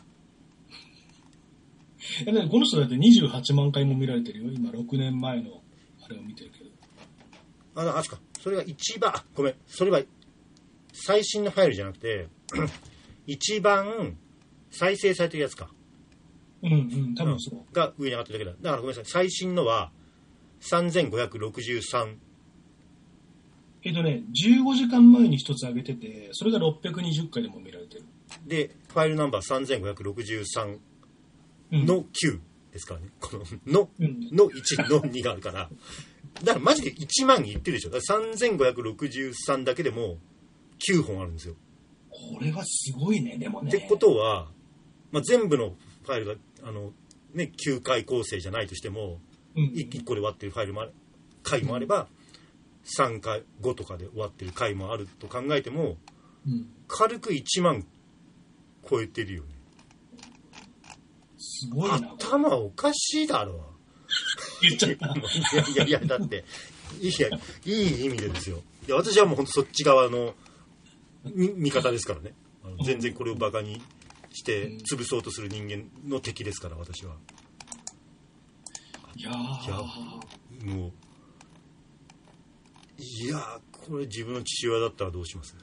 あ。この人だってにじゅうはちまんかいも見られてるよ。今ろくねんまえのあれを見てるけど。 あ、あ、そっか。それが一番、あ、ごめん。それは最新のファイルじゃなくて、一番再生されてるやつか。 うんうん、多分そう。 うん、が上に上がってるだけだ。だからごめんなさい。最新のはさんぜんごひゃくろくじゅうさん。 えっとね、じゅうごじかんまえに一つ上げてて、それがろっぴゃくにじゅっかいでも見られてる。 で、ファイルナンバーさんぜんごひゃくろくじゅうさんのきゅうですからね。この、の、うん、のいち、のにがあるから。だからマジでいちまんいってるでしょ。だからさんぜんごひゃくろくじゅうさんだけでもきゅうほんあるんですよ。 これはすごいね、でもね。 ってことは、まあ、全部のファイルが、あの、ね、きゅうかい構成じゃないとしても、うん、いっこで終わってるファイルもある、回もあれば、さんかい、ごとかで終わってる回もあると考えても、うん、軽くいちまん超えてるよね。 すごいな。 頭おかしいだろう。 言っちゃった。 いやいやいや、だって、いや、いい意味でですよ。いや、私はもう本当そっち側の味方ですからね。あの全然これをバカにして潰そうとする人間の敵ですから、私は。 いやー。 いや、もう、いやこれ自分の父親だったらどうします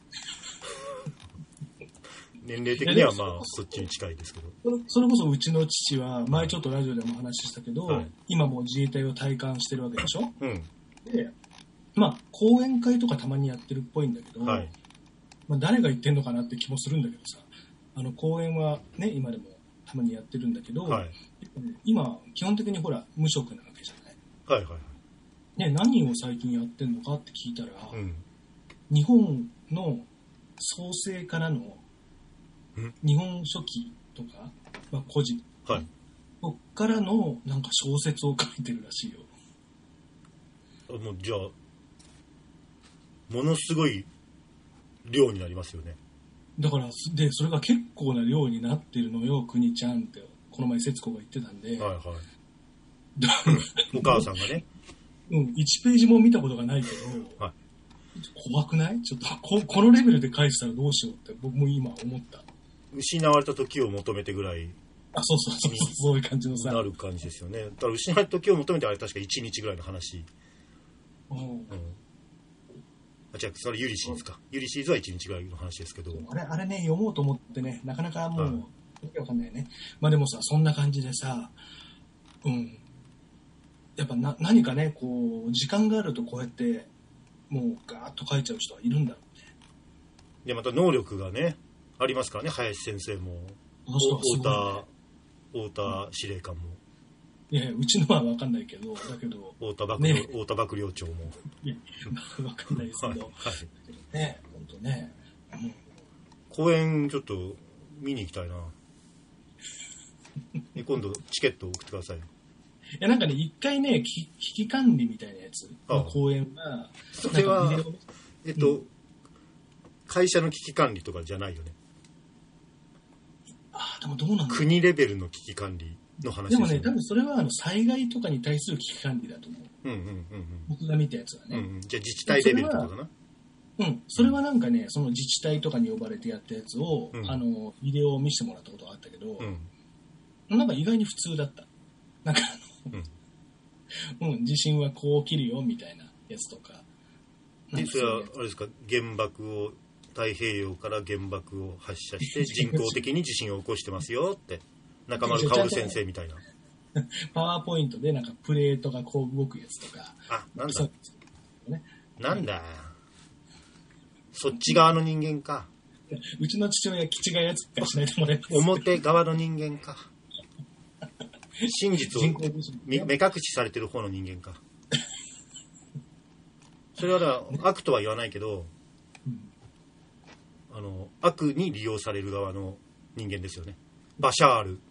年齢的にはまあそっちに近いですけど、 それこそうちの父は前ちょっとラジオでも話したけど、はい、今もう自衛隊を体感してるわけでしょ、うん、でまあ講演会とかたまにやってるっぽいんだけど、はい、まあ、誰が言ってんのかなって気もするんだけどさ、あの講演はね今でもたまにやってるんだけど、はい、今基本的にほら無職なわけじゃない。はいはいね、何を最近やってんのかって聞いたら、うん、日本の創生からの日本書紀とか、まあ、古事、はい、そっからのなんか小説を書いてるらしいよ。 あ、もうじゃあものすごい量になりますよね。 だからでそれが結構な量になってるのよ、国ちゃんってこの前節子が言ってたんで、はいはい、 お母さんがねうん、いちページも見たことがないけど、はい、怖くない？ちょっと こ, このレベルで返したらどうしようって僕も今思った。 失われた時を求めてぐらい、 あ、そうそうそうそう、そういう感じのさ、 なる感じですよね。だから失われた時を求めてあれ確かいちにちぐらいの話。うん。うん、あ、違う、それユリシーズか。ユリシーズはいちにちぐらいの話ですけど。 あれあれね読もうと思ってね、なかなかもう、うん、わかんないね。まあでもさ、そんな感じでさ、うん。やっぱな何かねこう時間があるとこうやってもうガーッと書いちゃう人はいるんだろうね。 でまた能力がねありますからね、林先生も太田太田司令官も。 いやうちのは分かんないけど、だけど太田幕僚、ね、太田幕僚長もいや分かんないですけど、はいはい、ね本当ね、うん、 公演ちょっと見に行きたいな今度チケット送ってください。 いやなんかね一回ね危機管理みたいなやつの講演は、 それはえっと、うん、会社の危機管理とかじゃないよね。 あでもどうなんだろう、 国レベルの危機管理の話ですよね。 でもね多分それはあの災害とかに対する危機管理だと思う。うんうんうんうん、僕が見たやつはね、 うんうん、じゃあ自治体レベルとかかな。 うんそれはなんかねその自治体とかに呼ばれてやったやつを、うん、あのビデオを見せてもらったことがあったけど、うん、なんか意外に普通だった。なんかうん、うん、地震はこう起きるよみたいなやつとか。 でそれはあれですか、原爆を太平洋から原爆を発射して人工的に地震を起こしてますよって中丸薫先生みたいなパワーポイントでなんかプレートがこう動くやつとか。 あ、なんだ、ね、なんだそっち側の人間か。 うちの父親気違いやつかしないともね。 表側の人間か。真実を目隠しされてる方の人間か。それはだから悪とは言わないけど、うん、あの悪に利用される側の人間ですよね。バシャール。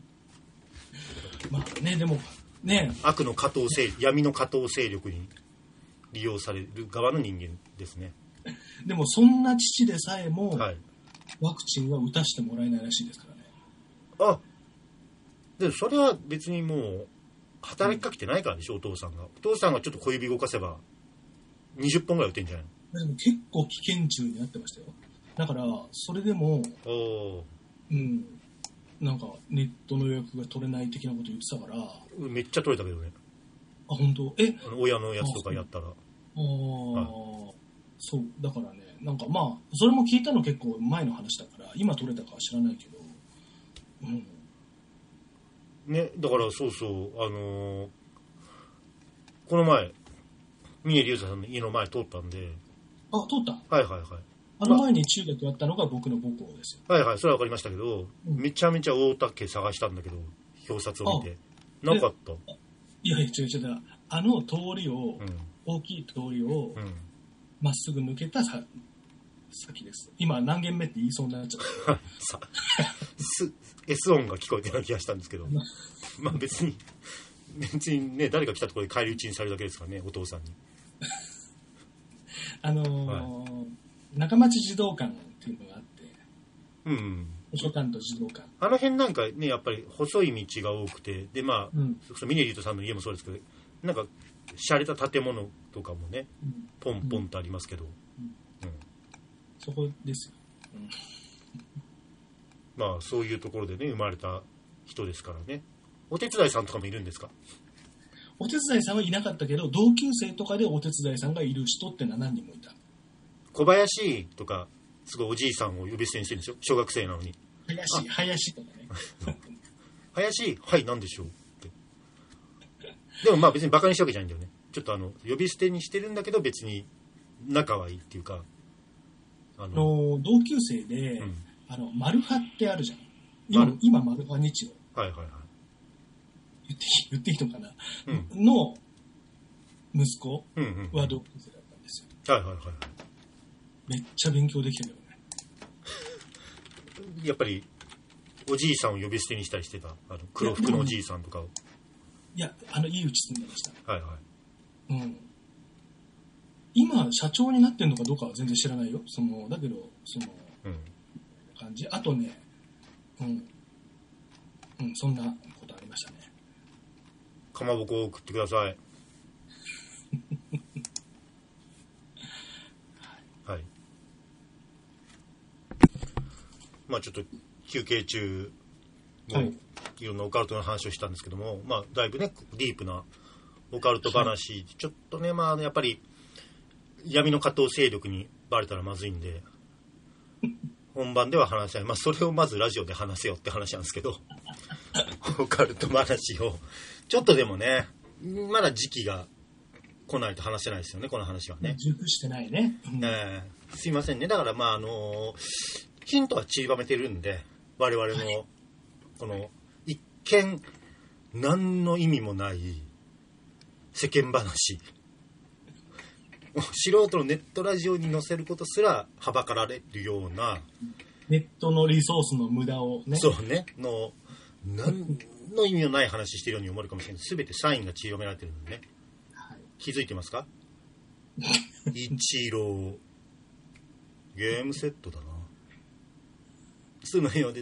まあねでもね悪の下等勢力、闇の下等勢力に利用される側の人間ですね。 でもそんな父でさえも、はい、ワクチンは打たしてもらえないらしいですからね。 あ、でそれは別にもう働きかけてないからでしょ、お父さんが。お父さんがちょっと小指動かせばにじゅっぽんぐらい打てんじゃないの。 でも結構危険中になってましたよ。だからそれでも、 おうん、なんかネットの予約が取れない的なこと言ってたから。 めっちゃ取れたけどね。 あ、本当？え、 あの親のやつとかやったら。ああ、はい、そうだからね、なんかまあそれも聞いたの結構前の話だから今取れたかは知らないけど、うん。 ね、だからそうそう、あのー、この前峰竜太さんの家の前通ったんで。 あ、通った。 はいはいはい。 あの前に中学やったのが僕の母校ですよ。 はいはい、それは分かりましたけど、うん、めちゃめちゃ大田家探したんだけど、表札を見てなかった。 いやいや違う違う、あの通りを、うん、大きい通りをま、うん、っすぐ抜けたさ先です。今何軒目って言いそうになっちゃったさ S, S 音が聞こえてるような気がしたんですけどまあ別に別にね、誰か来たところで返り討ちにされるだけですからね、お父さんにあのーはい、中町児童館っていうのがあって、 うん、 図書館と児童館、 あの辺なんかね、やっぱり細い道が多くて、でまあ、うん、ミネリートさんの家もそうですけど、なんか洒落た建物とかもね、うん、ポンポンとありますけど、うんうん、そこですよ、うん、 まあそういうところでね生まれた人ですからね。お手伝いさんとかもいるんですか？ お手伝いさんはいなかったけど、同級生とかでお手伝いさんがいる人ってのは何人もいた。 小林とかすごいおじいさんを呼び捨てにしてるんですよ、小学生なのに。 林林とかね林、はい、なんでしょうって。でもまあ別にバカにしたわけじゃないんだよね。ちょっとあの呼び捨てにしてるんだけど別に仲はいいっていうか、 あの同級生で、うん、あのマルハってあるじゃん。今今マルハ日曜、 はいはいはい、 言って言っていいのかな、うん、の息子は同級生だったんですよ、 うんうんうん、はいはいはい。 めっちゃ勉強できてるよねやっぱりおじいさんを呼び捨てにしたりしてた、あの黒服のおじいさんとかを。 いや、あのいいうち住んでました。 はいはい、 うん、今社長になってるのかどうかは全然知らないよ。そのだけどその、うん、感じ。あとね、うんうん、そんなことありましたね。 かまぼこを送ってくださいはい。まあちょっと休憩中もいろんなオカルトの話をしたんですけども、まあだいぶねディープなオカルト話、はい、ちょっとね、まあやっぱり闇の加藤勢力にバレたらまずいんで本番では話せない、まあそれをまずラジオで話せよって話なんですけどオカルト話をちょっとでもね、まだ時期が来ないと話せないですよね、この話はね。 熟してないね、 うん、えー、すいませんね。だからまああのー、ヒントは散りばめてるんで、我々のこの一見何の意味もない世間話素人のネットラジオに載せることすらはばかられるような、 ネットのリソースの無駄をね、 そうねの何の意味のない話してるように思えるかもしれない。全てサインが散りばめられてるんでね、はい、気づいてますか一郎ゲームセットだな、そのようです。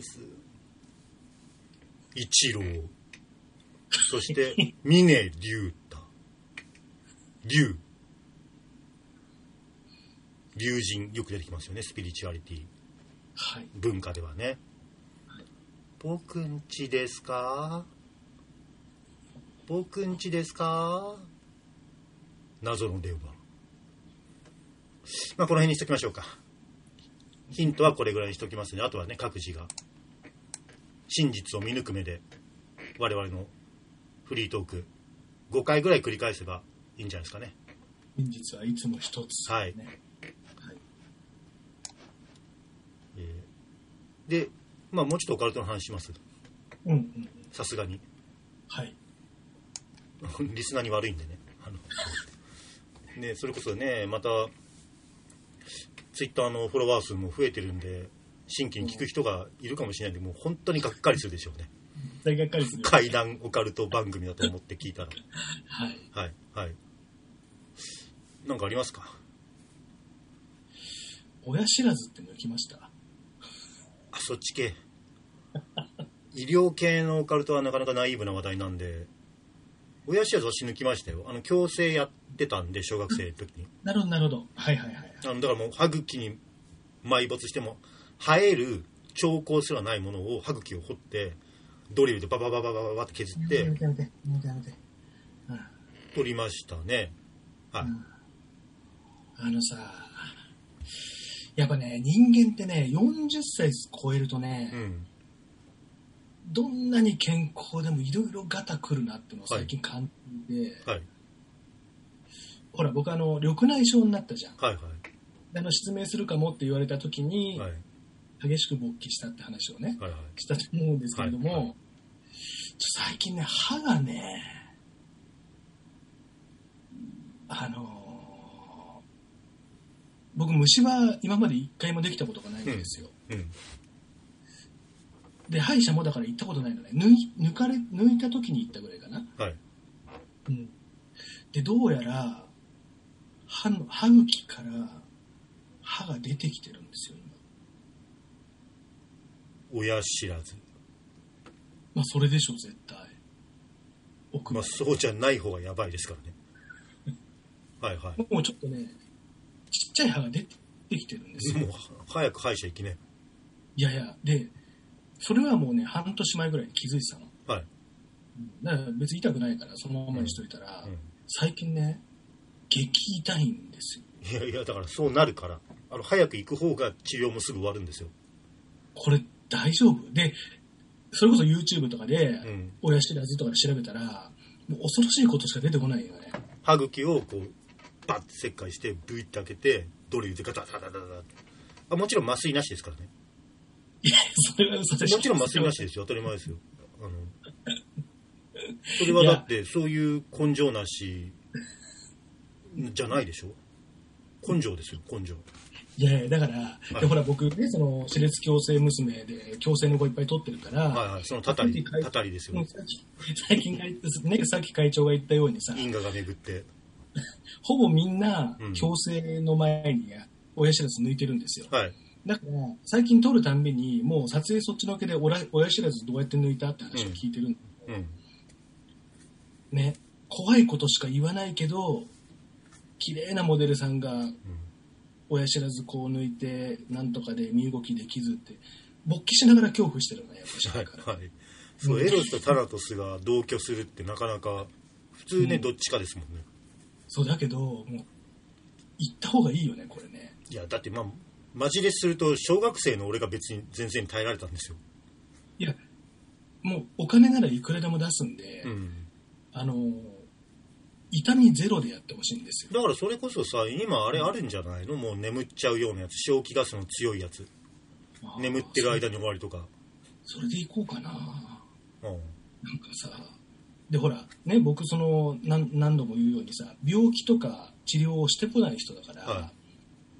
一郎、そして峰竜太、竜竜神、よく出てきますよね、スピリチュアリティ、はい、文化ではね、はい、僕んちですか、僕んちですか、謎の電話。まあこの辺にしときましょうか。ヒントはこれぐらいにしときますね。あとはね、各自が真実を見抜く目で我々のフリートークごかいぐらい繰り返せばいいんじゃないですかね。 真実はいつも一つ、ね、はい、はい、 えー、で、まあもうちょっとオカルトの話します。 うんうん、 さすがに、 はい、 リスナーに悪いんでね、あのね、それこそね、またツイッターのフォロワー数も増えてるんで、新規に聞く人がいるかもしれないんで、もう本当にがっかりするでしょうね。 大がっかりする。 怪談オカルト番組だと思って聞いたら。 はいはいはい。なんかありますか？ 親知らずって抜きました。 あ、そっち系。医療系のオカルトはなかなかナイーブな話題なんで、 親知らずは死抜きましたよ。あの矯正やってたんで小学生の時に。 なるほどなるほど。はいはいはい。 あのだからもう歯茎に埋没しても生える兆候すらないものを歯茎を掘ってドリルでバババババババって削ってやめてやめてやめてやめて、うん、 取りましたね。はい、うん、 あのさ、やっぱね人間ってねよんじゅっさい超えるとね、うん、どんなに健康でもいろいろガタくるなってのを最近感じて、はいはい、ほら僕あの緑内障になったじゃん、はいはい、あの失明するかもって言われた時に、はい、激しく勃起したって話をね、はいはい、したと思うんですけれども、はいはい、ちょ最近ね歯がねあのー、僕虫は今まで一回もできたことがないんですよ、うんうん、で歯医者もだから行ったことないのね。抜い、抜かれ抜いた時に行ったぐらいかな、はい、うん、でどうやら歯の歯茎から歯が出てきてるんですよ今。親知らず。 まあそれでしょ絶対。 奥まあそうじゃない方がやばいですからね。はいはい。 もうちょっとねちっちゃい歯が出てきてるんですよ。 もう早く歯医者行きね。 いやいやでそれはもうね半年前ぐらいに気づいてたの。はい。だから別に痛くないからそのままにしといたら、うんうん、最近ね激痛いんですよ。いやいやだからそうなるからあの早く行く方が治療もすぐ終わるんですよ。 これ大丈夫でそれこそ YouTube とかで、うん、親知らずとかで調べたらもう恐ろしいことしか出てこないよね。 歯茎をこうバッて切開してブイッて開けてドリルでガタガタガタガタ。あもちろん麻酔なしですからね。 いやそれは嘘でしょ。 もちろん麻酔なしですよ当たり前ですよ。あのそれはだってそういう根性なしじゃないでしょ。根性ですよ根性。 いやいやだから、はい、でほら僕ねその私立矯正娘で矯正の子いっぱい取ってるから、 はいはい、そのたたりたたりですよね。 最近ねさっき会長が言ったようにさ因果が巡ってほぼみんな矯正の前に親知らず抜いてるんですよ、はい、だから最近撮るたんびにもう撮影そっちのけで親知らずどうやって抜いたって話を聞いてるんだけど、うんうん、ね怖いことしか言わないけど綺麗なモデルさんが親知らずこう抜いてなんとかで身動きできずって勃起しながら恐怖してるのねやっぱしないから、はいはい、 そうエロスとタラトスが同居するってなかなか普通ね、うん、どっちかですもんね。 そうだけどもう行った方がいいよねこれね。 いやだってまあマジですると小学生の俺が別に全然耐えられたんですよ。 いやもうお金ならいくらでも出すんで、うん、あの痛みゼロでやってほしいんですよ。 だからそれこそさ今あれあるんじゃないの、うん、もう眠っちゃうようなやつ正気ガスの強いやつ眠ってる間に終わりとかそれでいこうかな、うん、なんかさでほらね僕その 何, 何度も言うようにさ病気とか治療をしてこない人だから、はい、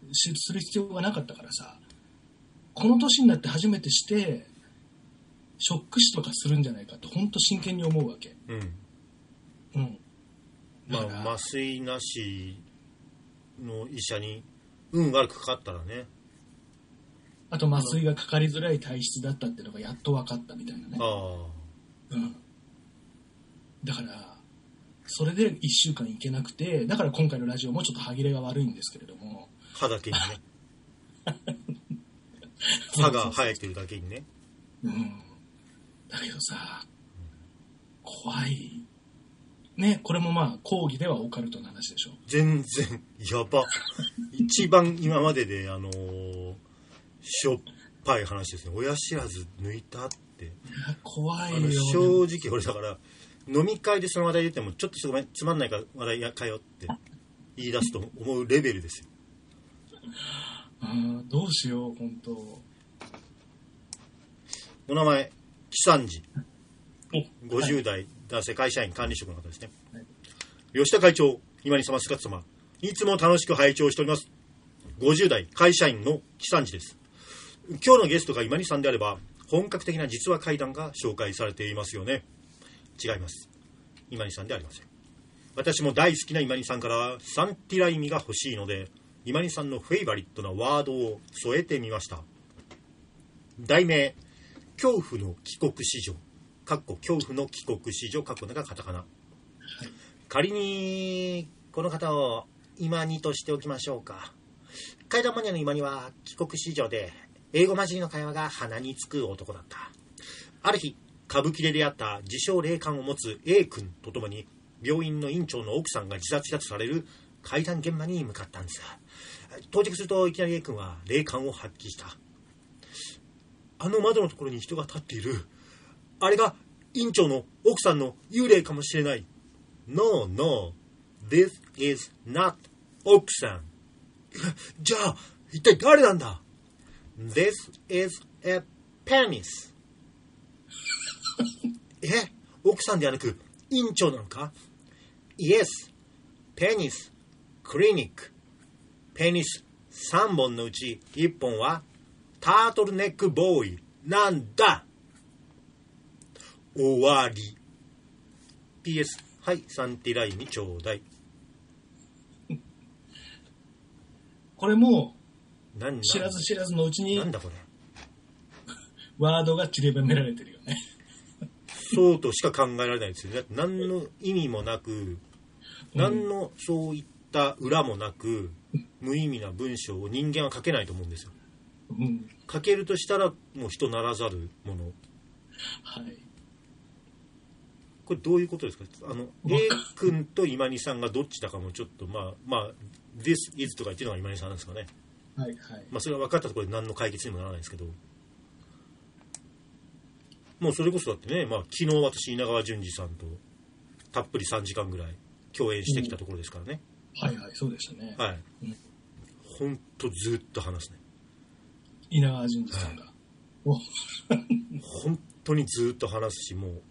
する必要がなかったからさこの年になって初めてしてショック死とかするんじゃないかって本当真剣に思うわけ。うんうんまあ、麻酔なしの医者に運悪くかかったらね。 あと麻酔がかかりづらい体質だったっていうのがやっと分かったみたいなね。あ、うん、だからそれでいっしゅうかん行けなくてだから今回のラジオもちょっと歯切れが悪いんですけれども歯だけにね歯が生えてるだけにね、 うん、だけどさ怖いね、これもまあ講義ではオカルトの話でしょ。 全然やば一番今までであのー、しょっぱい話ですね。親知らず抜いたって。いや怖いよ。 正直俺だから飲み会でその話題出てもちょっとごめんつまんないから話題かよって言い出すと思うレベルですよ。 あどうしよう本当。 お名前喜三治ごじゅう代男性会社員管理職の方ですね、はい、吉田会長今に様姿様いつも楽しく拝聴しております。ごじゅう代会社員の喜三治です。今日のゲストが今にさんであれば本格的な実話怪談が紹介されていますよね。違います。今にさんではありません。私も大好きな今にさんからサンティラ意味が欲しいので今にさんのフェイバリットなワードを添えてみました。題名恐怖の帰国子女かっこ恐怖の帰国子女かっこ中カタカナ、はい、 仮にこの方を今にとしておきましょうか。怪談マニアの今には帰国子女で英語混じりの会話が鼻につく男だった。ある日、歌舞伎で出会った自称霊感を持つ A 君とともに病院の院長の奥さんが自殺したとされる怪談現場に向かったんです。到着するといきなり A 君は霊感を発揮した。あの窓のところに人が立っている。あれが院長の奥さんの幽霊かもしれない。No, no, this is not 奥さん。じゃあ一体誰なんだ。 This is a penis え、奥さんではなく院長なのか。 Yes, penis clinic ペニスさんぼんのうちいっぽんはタートルネックボーイなんだ。終わり。 ピーエス はいサンティラインにちょうだい。 これもなん知らず知らずのうちになんだこれワードが散りばめられてるよね。 そうとしか考えられないですよね。何の意味もなく、何のそういった裏もなく、無意味な文章を人間は書けないと思うんですよ。 うん、 書けるとしたらもう人ならざるもの。 はい。 これどういうことですか。あの A 君と今にさんがどっちだかもちょっとまあまあ This is とか言ってるのが今にさんなんですかね。 はいはい。 まあそれは分かったところで何の解決にもならないですけど。もうそれこそだってね、まあ昨日私稲川淳二さんとたっぷりさんじかんぐらい共演してきたところですからね。 うん、はいはい、そうでしたね。 はい。うん、ほんとずっと話すね。 稲川淳二さんが。はい、 本当にずっと話すし、もう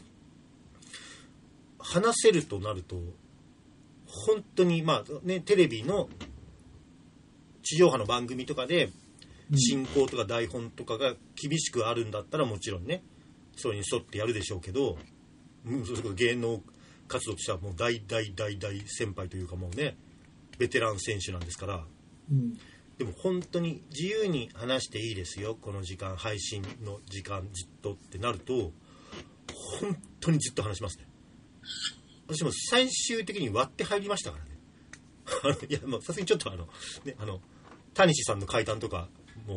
話せるとなると本当にまあね、テレビの地上波の番組とかで進行とか台本とかが厳しくあるんだったらもちろんねそれに沿ってやるでしょうけど、芸能活動としてはもう大大大大先輩というかもうねベテラン選手なんですから、うん、でも本当に自由に話していいですよこの時間、配信の時間ずっとってなると本当にずっと話しますね。私も最終的に割って入りましたからね。いやまあさすがにちょっとあのねあの谷西さんの階段とかも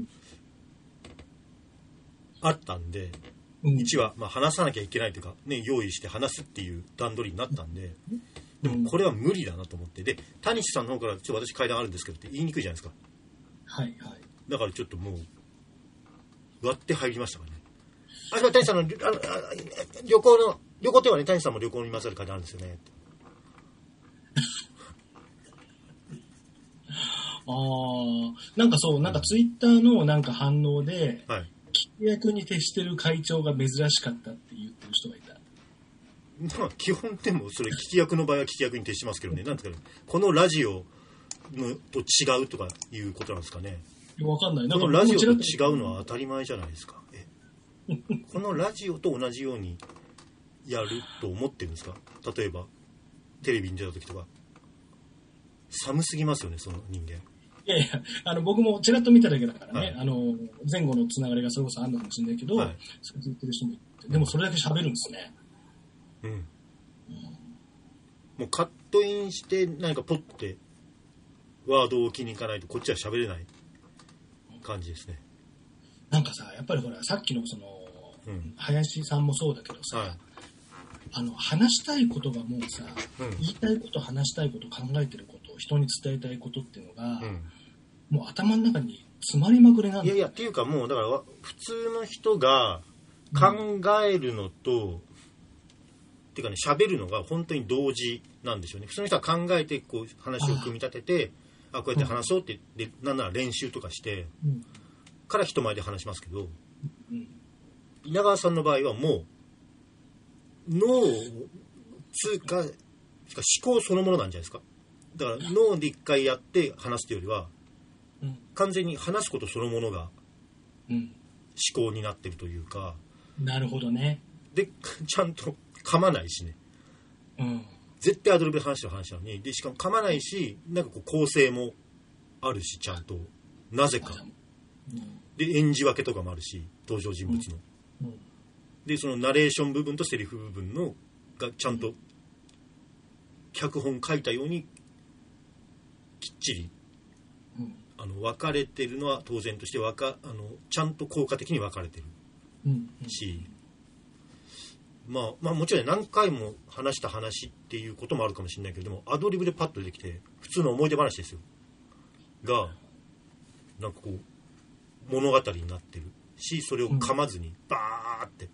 あったんで、うん、いちわ、まあ、話さなきゃいけないというか、ね、用意して話すっていう段取りになったんで、でもこれは無理だなと思って、で谷西さんの方からちょっと私階段あるんですけどって言いにくいじゃないですか。 はいはい。 だからちょっともう割って入りましたからね。あ、谷西さんのあのあ旅行の旅行ってはね、谷西さんも旅行にまつわる階段あるんですよね。 ああ、なんかそう、なんかツイッターのなんか反応で、 はい、 聞き役に徹してる会長が珍しかったって言ってる人がいた。 まあ基本でもそれ聞き役の場合は聞き役に徹しますけどね。なんですかね、このラジオのと違うとかいうことなんですかね。 わかんない。 このラジオと違うのは当たり前じゃないですか。えこのラジオと同じようにやると思ってるんですか。例えばテレビに出た時とか寒すぎますよね、その人間。 いやいや、あの僕もちらっと見ただけだからね、はい、あの前後のつながりがそれこそあるのかもしれないけど、はい、そう言ってる人もいて、でもそれだけ喋るんですね。 うん。うん、もうカットインして何かポッてワードを気に入かないとこっちは喋れない感じですね。 なんかさ、やっぱりほらさっきのその、うん、林さんもそうだけどさ、はい、あの話したいことがもうさ、うん、言いたいこと、話したいこと、考えてること、人に伝えたいことっていうのが、うん、もう頭の中に詰まりまくれなんだ。 いやいやっていうかもうだから普通の人が考えるのと、うん、っていうかね喋るのが本当に同時なんでしょうね。普通の人は考えてこう話を組み立てて、ああこうやって話そうって、うん、でなんなら練習とかして、うん、から人前で話しますけど、うん、稲川さんの場合はもう脳通過思考そのものなんじゃないですか。だから脳で一回やって話すというよりは、うん、完全に話すことそのものが思考になってるというか、 うん、なるほどね。 でちゃんと噛まないしね、うん、絶対アドリブで話してる話なのに、でしかも噛まないし、なんかこう構成もあるし、ちゃんとなぜか、うん、で演じ分けとかもあるし登場人物の、うんうん、でそのナレーション部分とセリフ部分のがちゃんと脚本書いたようにきっちり、うん、あの分かれてるのは当然としてわかあのちゃんと効果的に分かれてる、うんうん、し、まあ、まあもちろん何回も話した話っていうこともあるかもしれないけど、でもアドリブでパッと出てきて普通の思い出話ですよがなんかこう物語になってるし、それを噛まずにバーって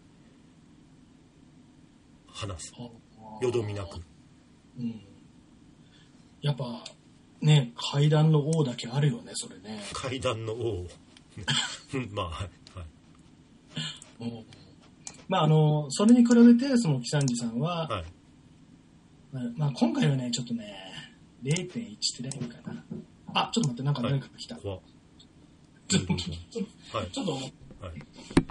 話す、うん、よどみなく、 うん、やっぱね階段の王だけあるよねそれね。 階段の王まあはい、 はい、まああのそれに比べてその木三治さんは、はい、まあ、まあ今回はねちょっとね れいてんいち ってないかなあちょっと待ってなんか誰か来た、はい、ちょっと、はい、ちょっと、はい